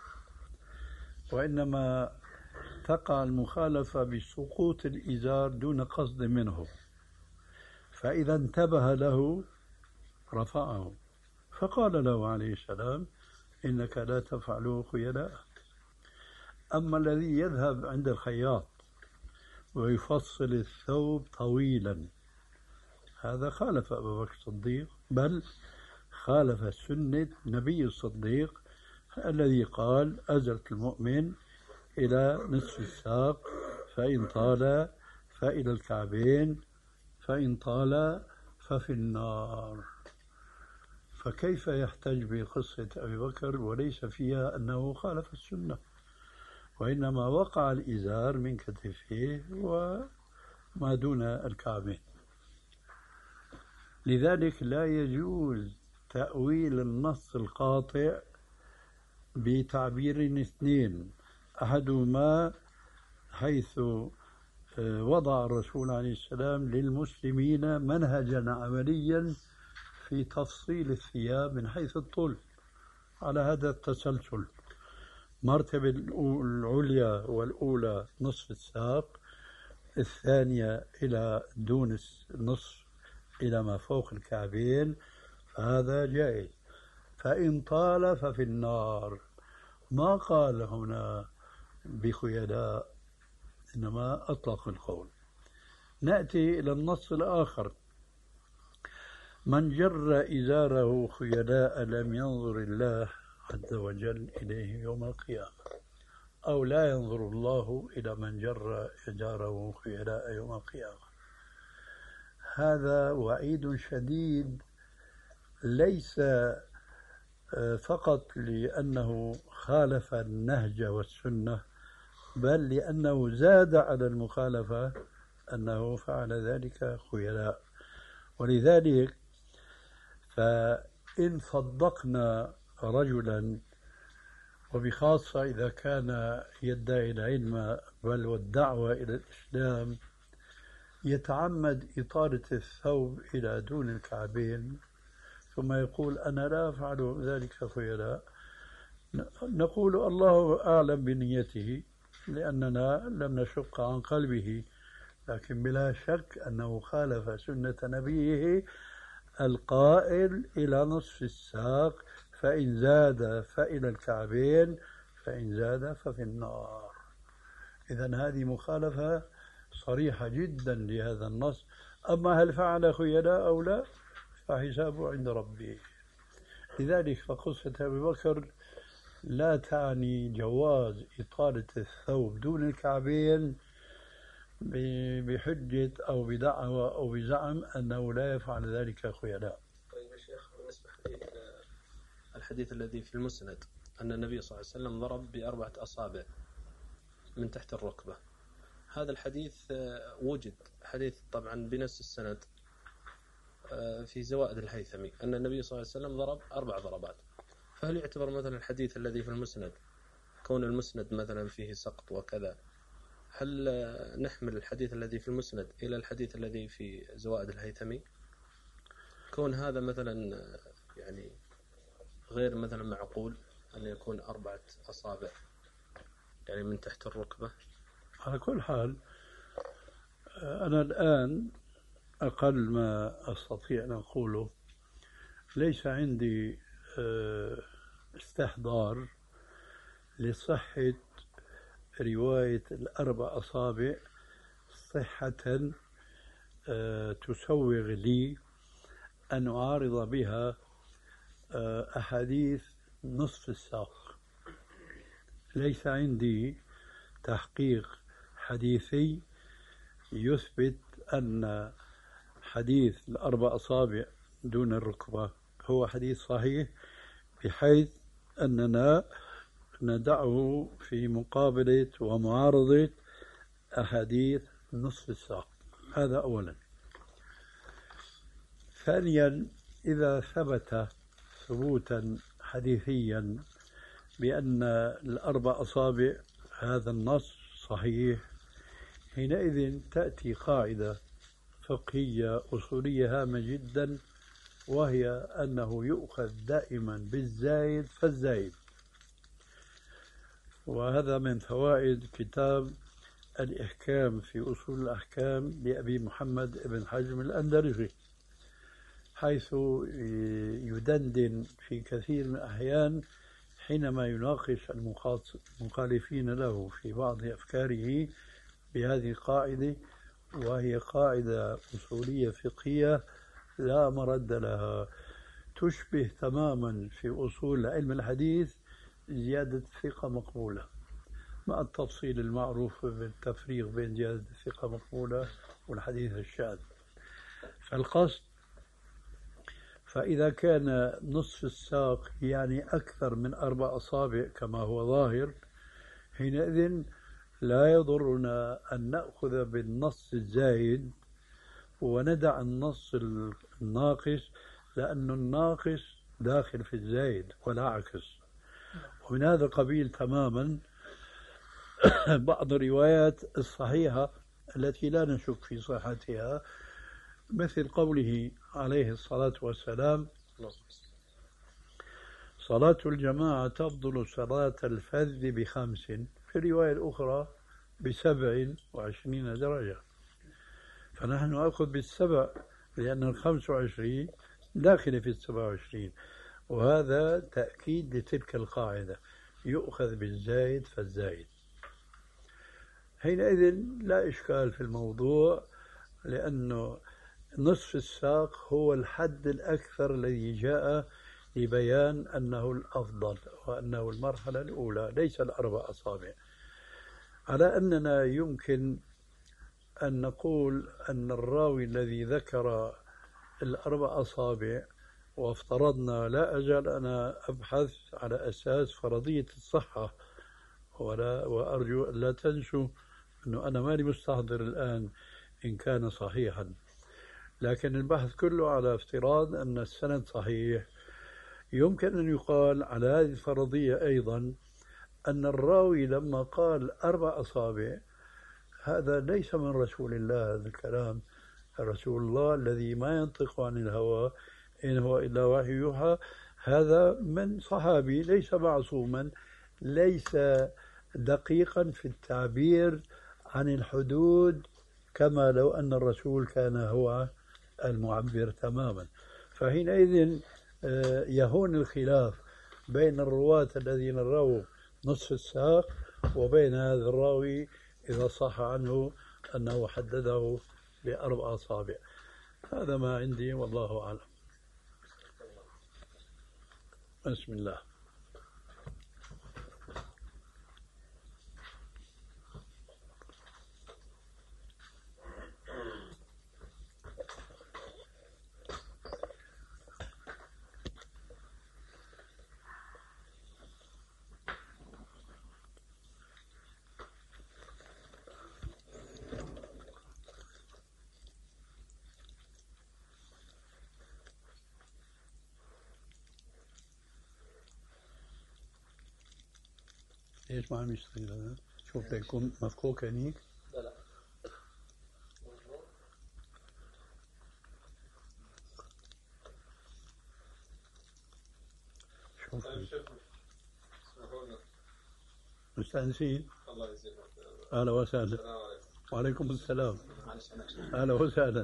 وإنما تقع المخالفة بسقوط الإزار دون قصد منه، فإذا انتبه له رفعه، فقال له عليه السلام إنك لا تفعل خيلاء. أما الذي يذهب عند الخياط ويفصل الثوب طويلا، هذا خالف أبو بكر الصديق، بل خالف سنة نبي الصديق الذي قال أزرت المؤمن إلى نصف الساق، فإن طال فإلى الكعبين، فإن طال ففي النار. فكيف يحتج بقصة أبي بكر وليس فيها أنه خالف السنة، وإنما وقع الإزار من كتفيه وما دون الكعبين. لذلك لا يجوز تأويل النص القاطع بتعبير اثنين، أحدهما حيث وضع الرسول عليه السلام للمسلمين منهجا عمليا في تفصيل الثياب من حيث الطول على هذا التسلسل، مرتبة العليا والأولى نصف الساق، الثانية إلى دون النصف إلى ما فوق الكعبين، فهذا جائز. فإن طال ففي النار، ما قال هنا بخيلاء، إنما أطلق القول. نأتي إلى النص الآخر: من جر إزاره خيلاء لم ينظر الله عز وجل إليه يوم القيامة، أو لا ينظر الله إلى من جر إزاره خيلاء يوم القيامة. هذا وعيد شديد، ليس فقط لأنه خالف النهج والسنة، بل لأنه زاد على المخالفة أنه فعل ذلك خيلاء. ولذلك فإن صدقنا رجلا، وبخاصة إذا كان يدعي العلم بل والدعوة إلى الإسلام، يتعمد إطالة الثوب إلى دون الكعبين ثم يقول أنا لا أفعل ذلك خيلاء، نقول الله أعلم بنيته، لأننا لم نشق عن قلبه، لكن بلا شك أنه خالف سنة نبيه القائل إلى نصف الساق، فإن زاد فإلى الكعبين، فإن زاد ففي النار. إذن هذه مخالفة صريحة جدا لهذا النص. أما هل فعل خيلاء أو لا فحسابه عند ربه. لذلك فقصة أبي بكر لا تعني جواز إطالة الثوب دون الكعبين بحجة أو بدعوى أو بزعم أنه لا يفعل ذلك خيلاء. طيب يا شيخ، بالنسبة إلى الحديث الذي في المسند أن النبي صلى الله عليه وسلم ضرب ب4 أصابع من تحت الركبة، هذا الحديث وجد حديث طبعا بنفس السند في زوائد الهيثمي أن النبي صلى الله عليه وسلم ضرب 4 ضربات، فهل يعتبر مثلا الحديث الذي في المسند كون المسند مثلا فيه سقط وكذا، هل نحمل الحديث الذي في المسند إلى الحديث الذي في زوائد الهيثمي كون هذا مثلا يعني غير مثلا معقول أن يكون 4 أصابع يعني من تحت الركبة؟ على كل حال أنا الآن أقل ما أستطيع أن أقوله ليس عندي استحضار لصحة رواية 4 أصابع صحة تسوغ لي أن أعارض بها أحاديث نصف الساق. ليس عندي تحقيق حديثي يثبت أن حديث 4 أصابع دون الركبة هو حديث صحيح بحيث أننا ندعه في مقابلة ومعارضة أحاديث نصف الساق. هذا أولا. ثانيا، إذا ثبت ثبوتا حديثيا بأن 4 أصابع هذا النص صحيح، حينئذ تأتي قاعدة فقهية أصولية هامة جدا، وهي أنه يؤخذ دائما بالزايد فالزايد. وهذا من فوائد كتاب الإحكام في أصول الأحكام لأبي محمد بن حزم الأندلسي، حيث يدندن في كثير من الأحيان حينما يناقش المخالفين له في بعض أفكاره بهذه القاعدة، وهي قاعدة أصولية فقهية لا مرد لها، تشبه تماما في أصول علم الحديث زيادة الثقة مقبولة، مع التفصيل المعروف بالتفريق بين زيادة الثقة مقبولة والحديث الشاذ. فالقصد، فإذا كان نصف الساق يعني أكثر من 4 أصابع كما هو ظاهر، حينئذ لا يضرنا أن نأخذ بالنص الزايد وندع النص الناقص، لأن الناقص داخل في الزايد ولا عكس. ومن هذا القبيل تماما بعض الروايات الصحيحة التي لا نشك في صحتها، مثل قوله عليه الصلاة والسلام: صلاة الجماعة تفضل صلاة الفذ ب5، في الرواية الأخرى ب27 درجة. فنحن نأخذ بال7 لأن 25 داخل في 27، وهذا تأكيد لتلك القاعدة، يؤخذ بالزايد فالزايد. حينئذ لا إشكال في الموضوع، لأنه نصف الساق هو الحد الأكثر الذي جاء لبيان أنه الأفضل وأنه المرحلة الأولى، ليس 4 أصابع. على أننا يمكن أن نقول أن الراوي الذي ذكر 4 أصابع، وافترضنا، لا أزال أنا أبحث على أساس فرضية الصحة، وأرجو أن لا تنسوا أنه أنا ماني مستحضر الآن إن كان صحيحا، لكن البحث كله على افتراض أن السند صحيح. يمكن أن يقال على هذه الفرضية أيضا أن الراوي لما قال 4 أصابع هذا ليس من رسول الله، هذا الكلام رسول الله الذي ما ينطق عن الهوى إن هو إلا وحي يوحى، هذا من صحابي ليس معصوما، ليس دقيقا في التعبير عن الحدود، كما لو أن الرسول كان هو المعبر تماما. فحينئذ يهون الخلاف بين الرواة الذين رووا نصف الساق وبين هذا الراوي إذا صح عنه أنه حدده ب4 أصابع. هذا ما عندي والله أعلم. بسم الله. ليش ما عم يشتغل هذا؟ شوف يكون مفكوك هنيك. لا شوف مستأنسين. الله يجزيك. أهلا وسهلا. وعليكم السلام. أهلا وسهلا.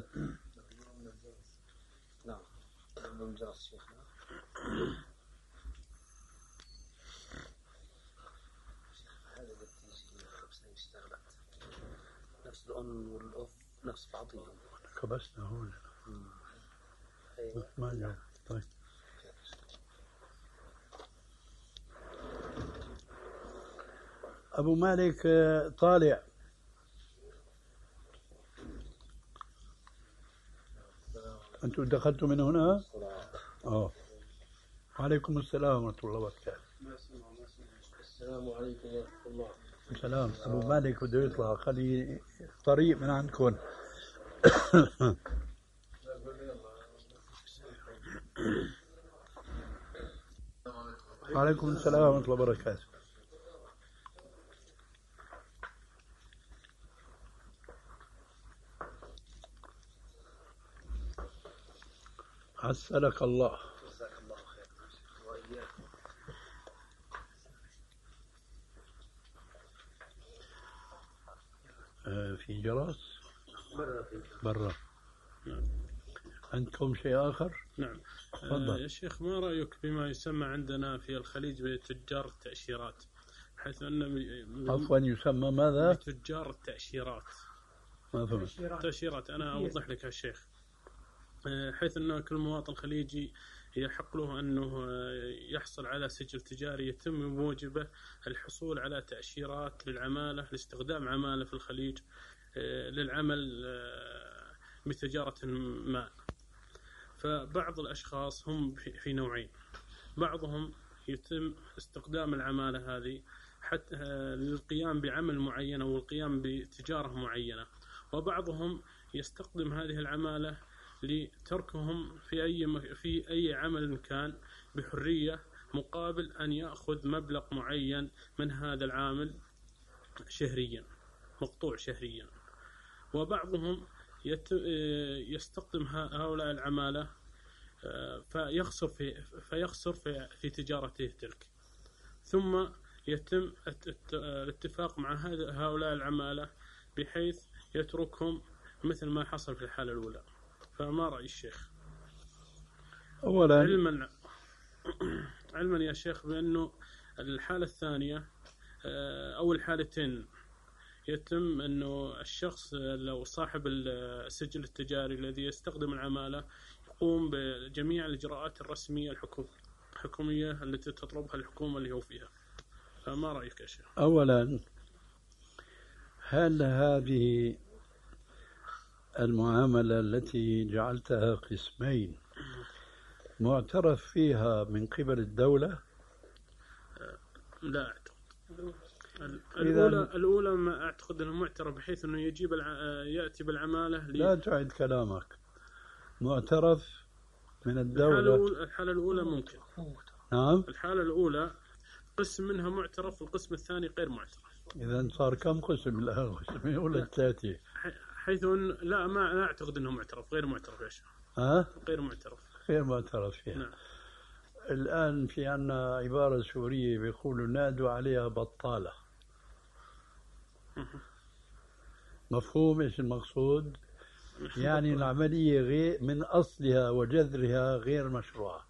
نعم. شيخنا. نفس الأن والأف نفس بعضهم. كبسنا هون. ما جاء. طيب. أبو مالك طالع. أنتم دخلتم من هنا؟ وعليكم السلام ورحمة الله وبركاته. السلام عليكم ورحمة الله. السلام. أبو مالك بده يطلع، خلي طريق من عندكم. وعليكم السلام ورحمة الله وبركاته. عسلك الله. جزاك الله خير وإياك. في جرس برا. نعم. عندكم شيء آخر؟ نعم. تفضل. يا شيخ، ما رأيك بما يسمى عندنا في الخليج بتجار التأشيرات، حيث أن عفوا يسمى ماذا؟ تجار التأشيرات. ما فهمت. تأشيرات. أنا أوضح لك يا شيخ. حيث أن كل مواطن خليجي يحق له أنه يحصل على سجل تجاري يتم بموجبه الحصول على تأشيرات للعمالة، لاستخدام عمالة في الخليج للعمل بتجارة ما. فبعض الأشخاص هم في نوعين: بعضهم يتم استخدام العمالة هذه حتى للقيام بعمل معين أو القيام بتجارة معينة، وبعضهم يستخدم هذه العمالة لتركهم في أي عمل كان بحرية، مقابل أن يأخذ مبلغ معين من هذا العامل شهريا، مقطوع شهريا. وبعضهم يستخدم هؤلاء العمالة فيخسر في تجارته تلك، ثم يتم الاتفاق مع هؤلاء العمالة بحيث يتركهم مثل ما حصل في الحالة الأولى. فما رأي الشيخ؟ أولا علما يا شيخ بأنه الحالة الثانية أو الحالتين يتم أنه الشخص لو صاحب السجل التجاري الذي يستخدم العمالة يقوم بجميع الإجراءات الرسمية الحكومية التي تطلبها الحكومة اللي هو فيها. فما رأيك يا شيخ؟ أولا، هل هذه المعاملة التي جعلتها قسمين معترف فيها من قبل الدولة؟ لا أعتقد. الأولى ما أعتقد أنه معترف بحيث أنه يأتي بالعمالة لا تعد كلامك. معترف من الدولة. الحالة الأولى ممكن. نعم. الحالة الأولى قسم منها معترف والقسم الثاني غير معترف. إذا صار كم قسم الآن؟ قسمين ولا 3؟ حيث لا ما أعتقد أنه معترف، غير معترف يا شيخ. غير معترف. غير معترف فيها. نعم. الآن في عنا عبارة سورية بيقولوا نادوا عليها بطالة. مفهوم إيش المقصود؟ يعني العملية غير من أصلها وجذرها غير مشروعة.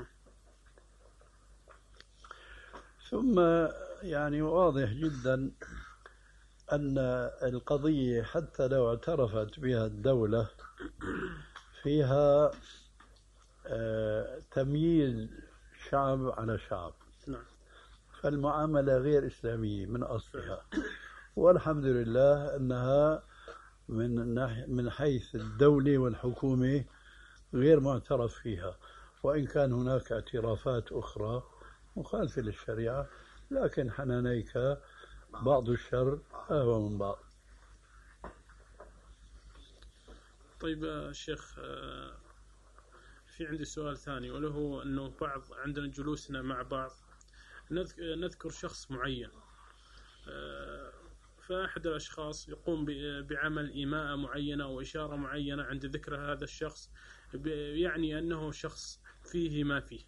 ثم يعني واضح جدا أن القضية حتى لو اعترفت بها الدولة فيها تمييز شعب على شعب، فالمعاملة غير إسلامية من أصلها، والحمد لله أنها من حيث الدولة والحكومة غير معترف فيها، وإن كان هناك اعترافات أخرى مخالفة للشريعة، لكن حنانيك بعض الشر أهوى من بعض. طيب شيخ، في عندي سؤال ثاني، وله أنه عندنا جلوسنا مع بعض نذكر شخص معين، فأحد الأشخاص يقوم بعمل إيماءة معينة أو إشارة معينة عند ذكر هذا الشخص، يعني أنه شخص فيه ما فيه،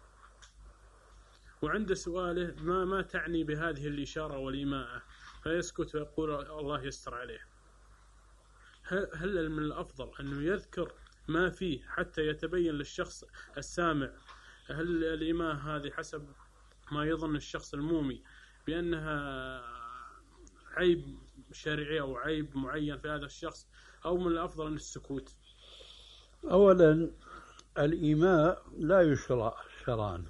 وعند سؤاله ما تعني بهذه الإشارة والإيماءة، فيسكت ويقول الله يستر عليه. هل من الأفضل أنه يذكر ما فيه حتى يتبين للشخص السامع هل الإيماء هذه حسب ما يظن الشخص المومي بأنها عيب شرعي أو عيب معين في هذا الشخص، أو من الأفضل أن السكوت؟ أولا الإيماء لا يشرع شرعا،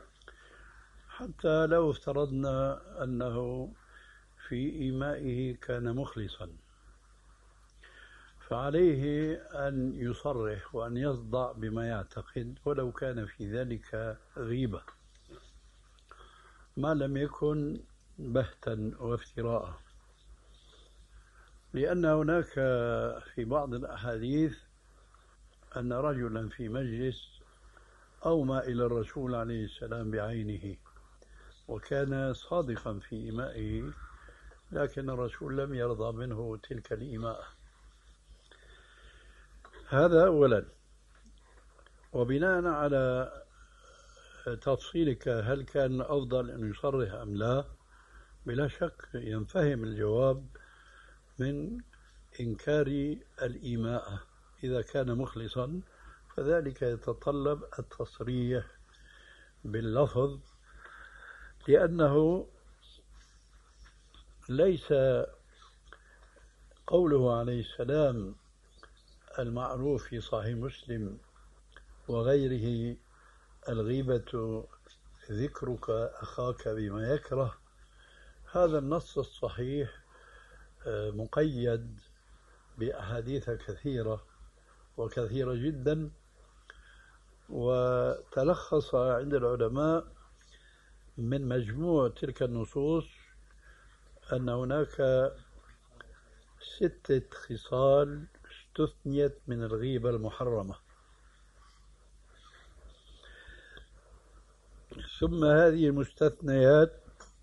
حتى لو افترضنا أنه في إيمائه كان مخلصا، فعليه أن يصرح وأن يصدع بما يعتقد ولو كان في ذلك غيبة، ما لم يكن بهتا وافتراء. لأن هناك في بعض الأحاديث أن رجلا في مجلس أومى إلى الرسول عليه السلام بعينه، وكان صادقا في إيمائه، لكن الرسول لم يرضى منه تلك الإيماء. هذا أولا. وبناء على تفصيلك هل كان أفضل أن يصرح أم لا، بلا شك ينفهم الجواب من إنكار الإيماء. إذا كان مخلصا فذلك يتطلب التصريح باللفظ، لأنه ليس قوله عليه السلام المعروف في صحيح مسلم وغيره الغيبة ذكرك أخاك بما يكره، هذا النص الصحيح مقيد بأحاديث كثيرة وكثيرة جدا، وتلخص عند العلماء من مجموع تلك النصوص أن هناك 6 خصال استثنيت من الغيبة المحرمة، ثم هذه المستثنيات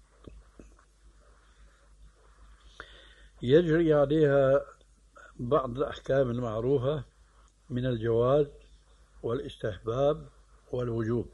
يجري عليها بعض الأحكام المعروفة من الجواز والاستحباب والوجوب.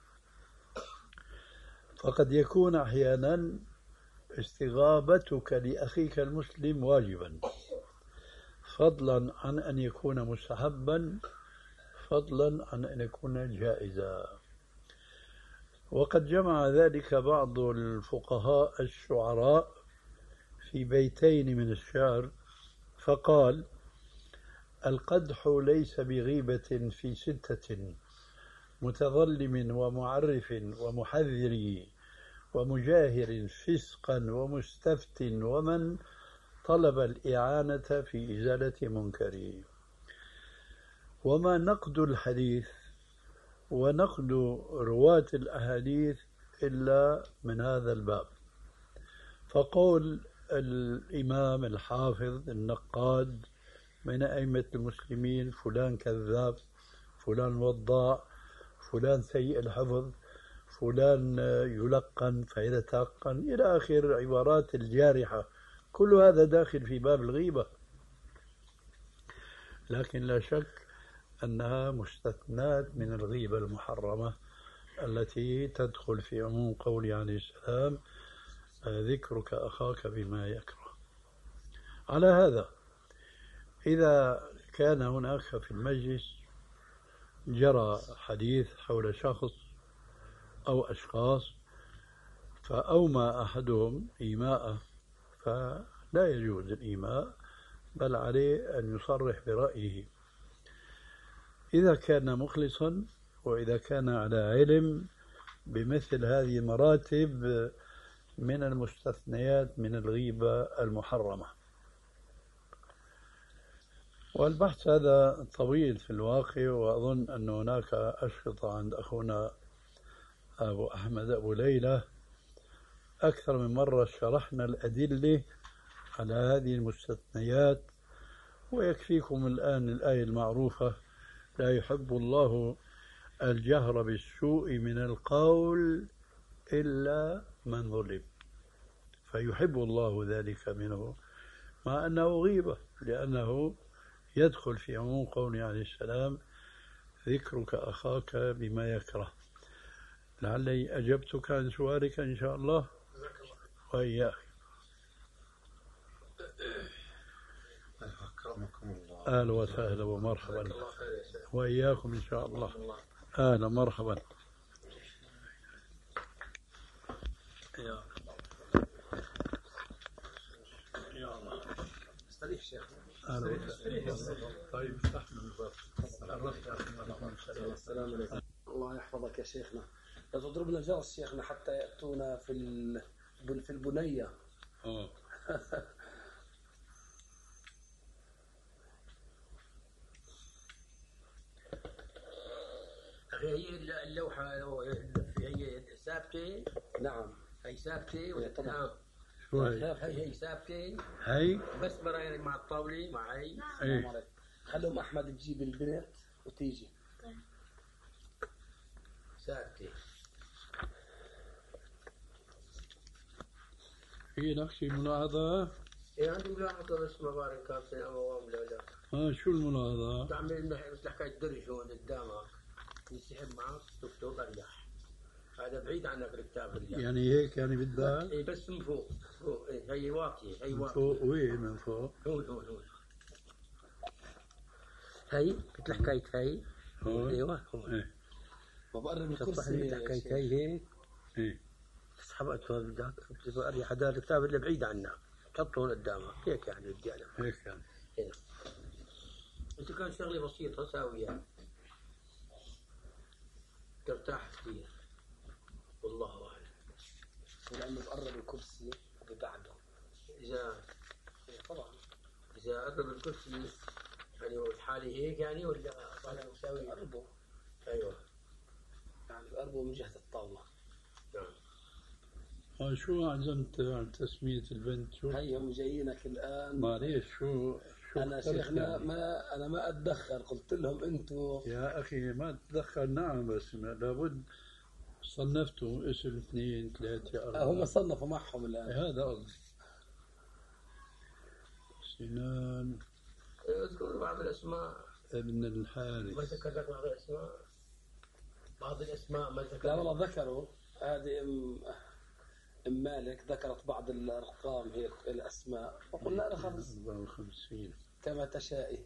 فقد يكون أحيانا استغابتك لأخيك المسلم واجبا، فضلا عن أن يكون مستحبا، فضلا عن أن يكون جائزا. وقد جمع ذلك بعض الفقهاء الشعراء في بيتين من الشعر فقال: القدح ليس بغيبة في 6: متظلم ومعرف ومحذر ومجاهر فسقا ومستفت ومن طلب الإعانة في إزالة منكره. وما نقد الحديث ونقد رواة الأحاديث إلا من هذا الباب. فقول الإمام الحافظ النقاد من أئمة المسلمين فلان كذاب، فلان وضاع، فلان سيء الحفظ، فلان يلقن فيتيقن، إلى آخر عبارات الجارحة، كل هذا داخل في باب الغيبة، لكن لا شك أنها مستثنات من الغيبة المحرمة التي تدخل في عموم قول عليه السلام: ذكرك أخاك بما يكره. على هذا إذا كان هناك في المجلس جرى حديث حول شخص أو أشخاص فأومى أحدهم إيماءه فلا يجوز الإيماء، بل عليه أن يصرح برأيه إذا كان مخلصا وإذا كان على علم بمثل هذه المراتب من المستثنيات من الغيبة المحرمة. والبحث هذا طويل في الواقع، وأظن أن هناك أشرطة عند أخونا أبو أحمد أبو ليلى أكثر من مرة شرحنا الأدلة على هذه المستثنيات، ويكفيكم الآن الآية المعروفة: لا يحب الله الجهر بالسوء من القول إلا من ظلم، فيحب الله ذلك منه مع أنه غيبة، لأنه يدخل في عموم قوله عليه السلام: ذكرك أخاك بما يكره. لعلي أجبتك عن سؤالك إن شاء الله وإياك. أكرمكم الله. أهلا وسهلا ومرحبا وإياكم إن شاء الله. أهلا مرحبا. يا الله استريح شيخ. أهلا وسهلا. طيب استحمل الباب. السلام عليكم. الله يحفظك يا شيخنا. لا تضربنا جرس شيخنا حتى يأتونا في البنية. هي اللوحة هي ثابتة. نعم هي ثابتة طبعا. شو هي؟ هي ثابتة. هي بس براي مع الطاولة مع هي. السلام عليكم. خلهم أحمد تجيب البنت وتيجي. ثابتة. في نقشة ملاحظة؟ إيه عندي ملاحظة بس ما بعرف كم سنة أو ولا لا. شو الملاحظة؟ تعمل مثل حكاية درج هون قدامك يسحب معك تكتب أريح. هذا بعيد عنك الكتاب اللي. يعني هيك يعني بالبال؟ إيه بس من فوق. فوق إيه هي واطية هي من واطية. فوق وين من فوق؟ هون. هي مثل حكاية هي. هون؟ أيوه هون. إيه. وبقرب مثل الكرسي. حكاية هي هيك. إيه. سحبت هذا أريح هذا الكتاب اللي بعيد عنك. تحطه هون قدامك هيك يعني بدي أنا. هيك يعني. هنا. أنت كان شغلة بسيطة ساوية. ترتاح كثير. والله أعلم. ولأنه بقرب الكرسي بقعده. إذا طبعا. إذا قرب الكرسي يعني الحالة هيك يعني ولا بعد مساوي؟ بقربه. أيوه. يعني بقربه من جهة الطاولة. نعم. شو عزمت عن تسمية البنت؟ شو؟ هيهم جايينك الآن. معليش شو أنا شيخنا يعني؟ ما أتدخل، قلت لهم أنتم. يا أخي ما تدخل، نعم، بس لابد صنفتوا اسم 2 3 4. هم صنفوا معهم الآن. هذا قصدي. سنان اذكر بعض الأسماء. ابن ما الحارث. ذكرت بعض الأسماء. بعض الأسماء ما ذكرت. لا والله ذكروا. هذه أم مالك ذكرت بعض الأرقام هي الأسماء، وقلنا لها خلص 54 كما تشائي.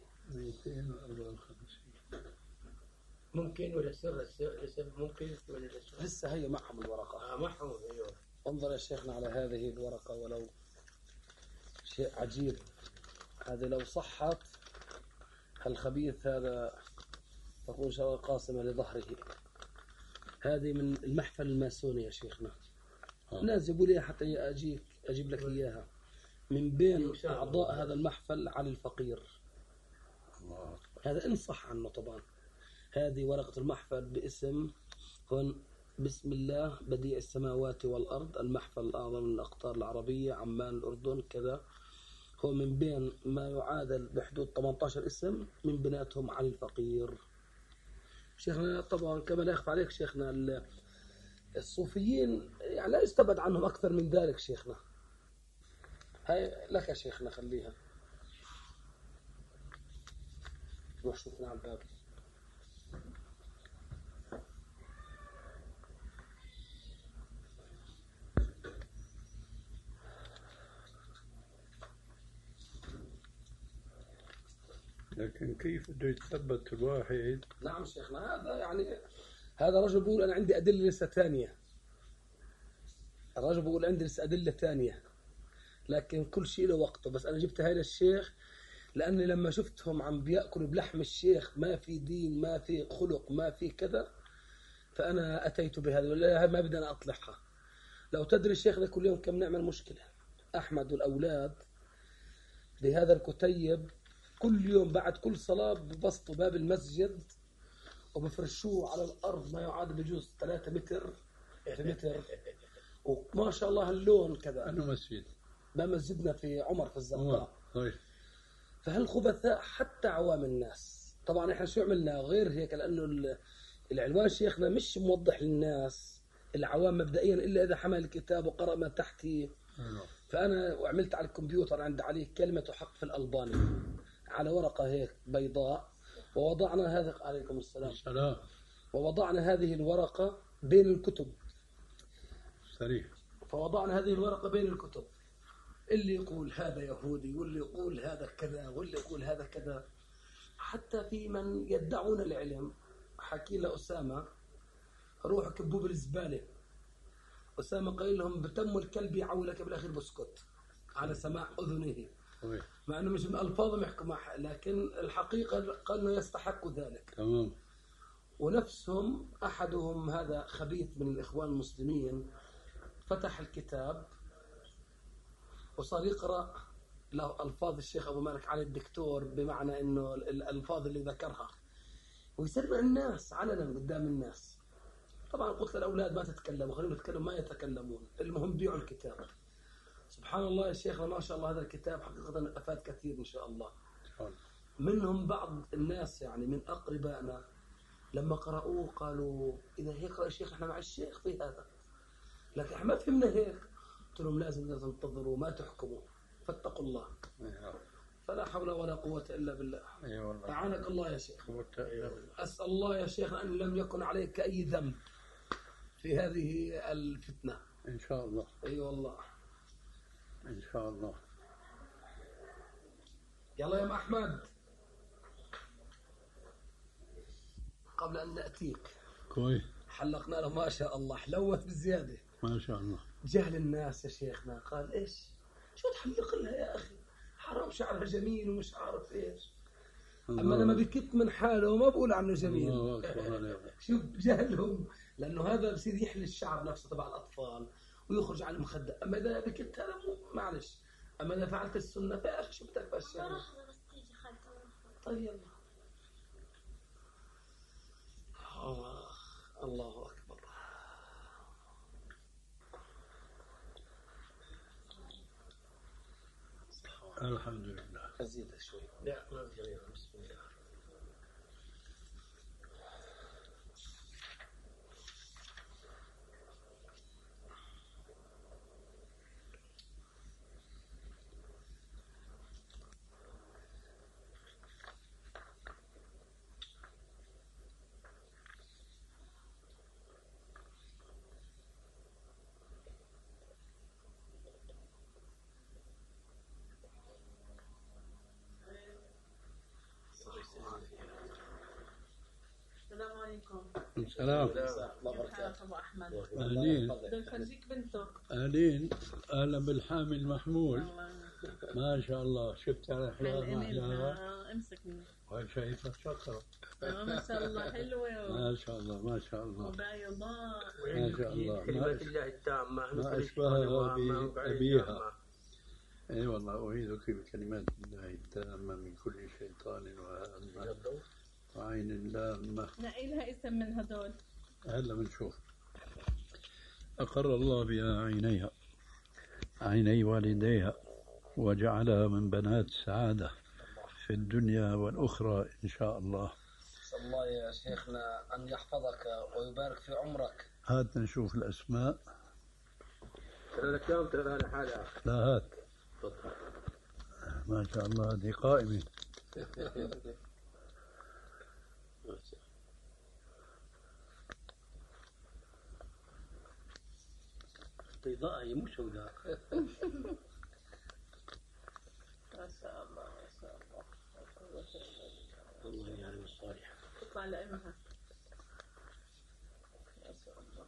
254. ممكن ولا السر ممكن ولا السر. لسه هي معهم الورقة. معهم أيوه. انظر يا شيخنا على هذه الورقة، ولو شيء عجيب. هذه لو صحت الخبيث هذا تكون شر قاسمة لظهره. هذه من المحفل الماسوني يا شيخنا. الناس جابوا لي حتى أجيب لك إياها. من بين أعضاء هذا المحفل علي الفقير. هذا إن صح عنه طبعا. هذه ورقة المحفل باسم هون: بسم الله بديع السماوات والأرض، المحفل الأعظم من الأقطار العربية، عمان الأردن كذا. هو من بين ما يعادل بحدود 18 اسم، من بيناتهم علي الفقير. شيخنا طبعا كما لا يخفى عليك شيخنا الصوفيين يعني لا يستبعد عنهم أكثر من ذلك شيخنا. هاي لك يا شيخنا خليها. روح شوفنا على الباب. لكن كيف بده يتثبت الواحد؟ نعم شيخنا، هذا يعني هذا رجل بيقول أنا عندي أدلة لسه ثانية. الرجل بيقول عندي لسه أدلة ثانية، لكن كل شيء له وقته. بس أنا جبت هاي للشيخ لأني لما شفتهم عم بيأكلوا بلحم الشيخ ما في دين، ما في خلق، ما في كذا، فأنا أتيت بهذا. ولا ما بدنا أطلعها. لو تدري الشيخ ده كل يوم كم نعمل مشكلة. أحمد والأولاد بهذا الكتيب كل يوم بعد كل صلاة ببسطوا باب المسجد وبفرشوه على الأرض ما يعادل بجوز 3 متر في متر، وما شاء الله اللون كذا. أنه مسجد؟ ما مسجدنا في عمر في الزرقاء. طيب. فهالخبثاء حتى عوام الناس. طبعا احنا شو عملنا غير هيك، لأنه العنوان شيخنا مش موضح للناس العوام مبدئيا إلا إذا حمل الكتاب وقرأ ما تحته. فأنا وعملت على الكمبيوتر عند عليه كلمة حق في الألباني على ورقة هيك بيضاء، ووضعنا هذا عليكم السلام. ووضعنا هذه الورقة بين الكتب. سريع. فوضعنا هذه الورقة بين الكتب، اللي يقول هذا يهودي، واللي يقول هذا كذا، واللي يقول هذا كذا. حتى في من يدعون العلم. حكي لأسامة روحوا كبوه بالزبالة. أسامة قال لهم بتم الكلب يعولك بالأخير بسكت على سماع أذنه، مع أنه مش من ألفاظهم يحكوا معها، لكن الحقيقة قال أنه يستحق ذلك. تمام. ونفسهم أحدهم هذا خبيث من الإخوان المسلمين فتح الكتاب وصار يقرأ له ألفاظ الشيخ أبو مالك علي الدكتور، بمعنى أنه الألفاظ اللي ذكرها، ويسمع الناس علنا قدام الناس. طبعا قلت للأولاد ما تتكلموا، خليهم يتكلموا ما يتكلمون، المهم بيعوا الكتاب. سبحان الله يا شيخنا، ما شاء الله هذا الكتاب حقيقة أفاد كثير إن شاء الله. منهم بعض الناس يعني من أقربائنا لما قرأوه قالوا إذا هيك رأي الشيخ إحنا مع الشيخ في هذا، لكن إحنا ما فهمنا هيك. قلت لهم لازم تنتظروا ما تحكموا، فاتقوا الله. فلا حول ولا قوة إلا بالله. أعانك الله يا شيخ. أسأل الله يا شيخ أن لم يكن عليك أي ذنب في هذه الفتنة إن شاء الله. أي والله إن شاء الله. يلا يا أم أحمد قبل أن نأتيك كويس. حلقنا له ما شاء الله حلوت بزيادة ما شاء الله. جهل الناس يا شيخنا قال إيش شو تحلق لها يا أخي، حرام شعرها جميل ومش عارف إيش. أما لما بكت من حاله وما بقول عنه جميل. شوف جهلهم، لأنه هذا بصير يحلي الشعر نفسه تبع الأطفال ويخرج على المخدة. أما إذا بكت هذا معلش، أما إذا فعلت السنة فيا أخي شو بدك بس يعني. طيب يلا. الله أكبر. الحمد لله. أزيد شوي. لا ما في غيره. بسم الله. السلام عليكم. السلام. الله وبركاته. أبو أحمد. أهلين. بدي أفرجيك بنته. أهلين. أهلا بالحامل المحمول. ما شاء الله. شفت على حلوة محلاها. امسكني. وهي شايفة شكرا. ما شاء الله حلوة. ما شاء الله ما شاء الله. وبيضاء. ما شاء الله. كلمة الله التامة ما أشبهها بأبيها. اي والله أعيذك بكلمات الله التامة من كل شيطان وهامة وعين لامة. نقي لها اسم من هدول. هلا بنشوف. أقر الله بها عينيها عيني والديها وجعلها من بنات السعادة في الدنيا والأخرى إن شاء الله. أسأل الله يا شيخنا أن يحفظك ويبارك في عمرك. هات نشوف الأسماء. ترى لك يوم ترى أنا حالة. لا هات. ما شاء الله هذه قائمة. بيضاء هي مو سوداء. ما شاء الله ما شاء الله. الله يعني الصالح. تطلع لأمها. ما شاء الله.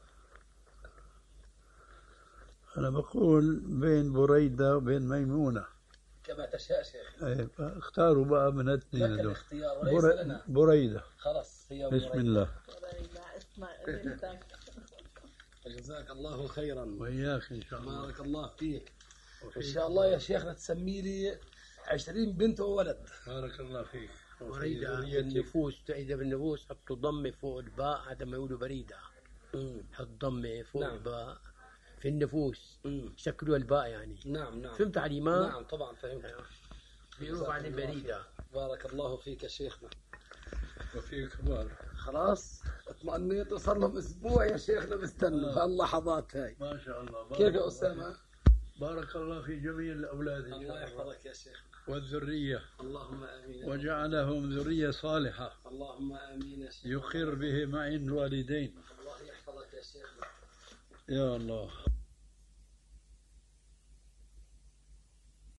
أنا بقول بين بريدة وبين ميمونة. كما تشاء شيخ. إيه، اختاروا بقى من الاثنين لك هذول. الاختيار وليس لنا. بريدة. خلاص هي بسم بريدة. الله. لا اسمع بنتك. جزاك الله خيرا. وإياك إن شاء الله. بارك الله فيك. إن شاء الله يا شيخنا تسمي لي 20 بنت وولد. بارك الله فيك. بريدة النفوس، إذا بالنفوس حطوا ضمة فوق الباء، هذا ما يقولوا بريدة. حط ضمة فوق نعم. الباء في النفوس، شكلوا الباء يعني. نعم نعم. فهمت علي ما؟ نعم طبعا فهمت. بيقولوا بعد بريدة. بارك الله فيك يا شيخنا. وفيك بارك. خلاص اطمئنيت، وصار لهم اسبوع يا شيخنا بستنوا هاللحظات هاي. ما شاء الله. بارك كيف يا الله اسامه؟ فيك. بارك الله في جميع الأولاد إن الله شاء الله يحفظك يا شيخنا. والذرية، اللهم امين. وجعلهم ذرية صالحة اللهم امين يا شيخنا. يقر بهم عند الوالدين. الله يحفظك يا شيخنا. يا الله.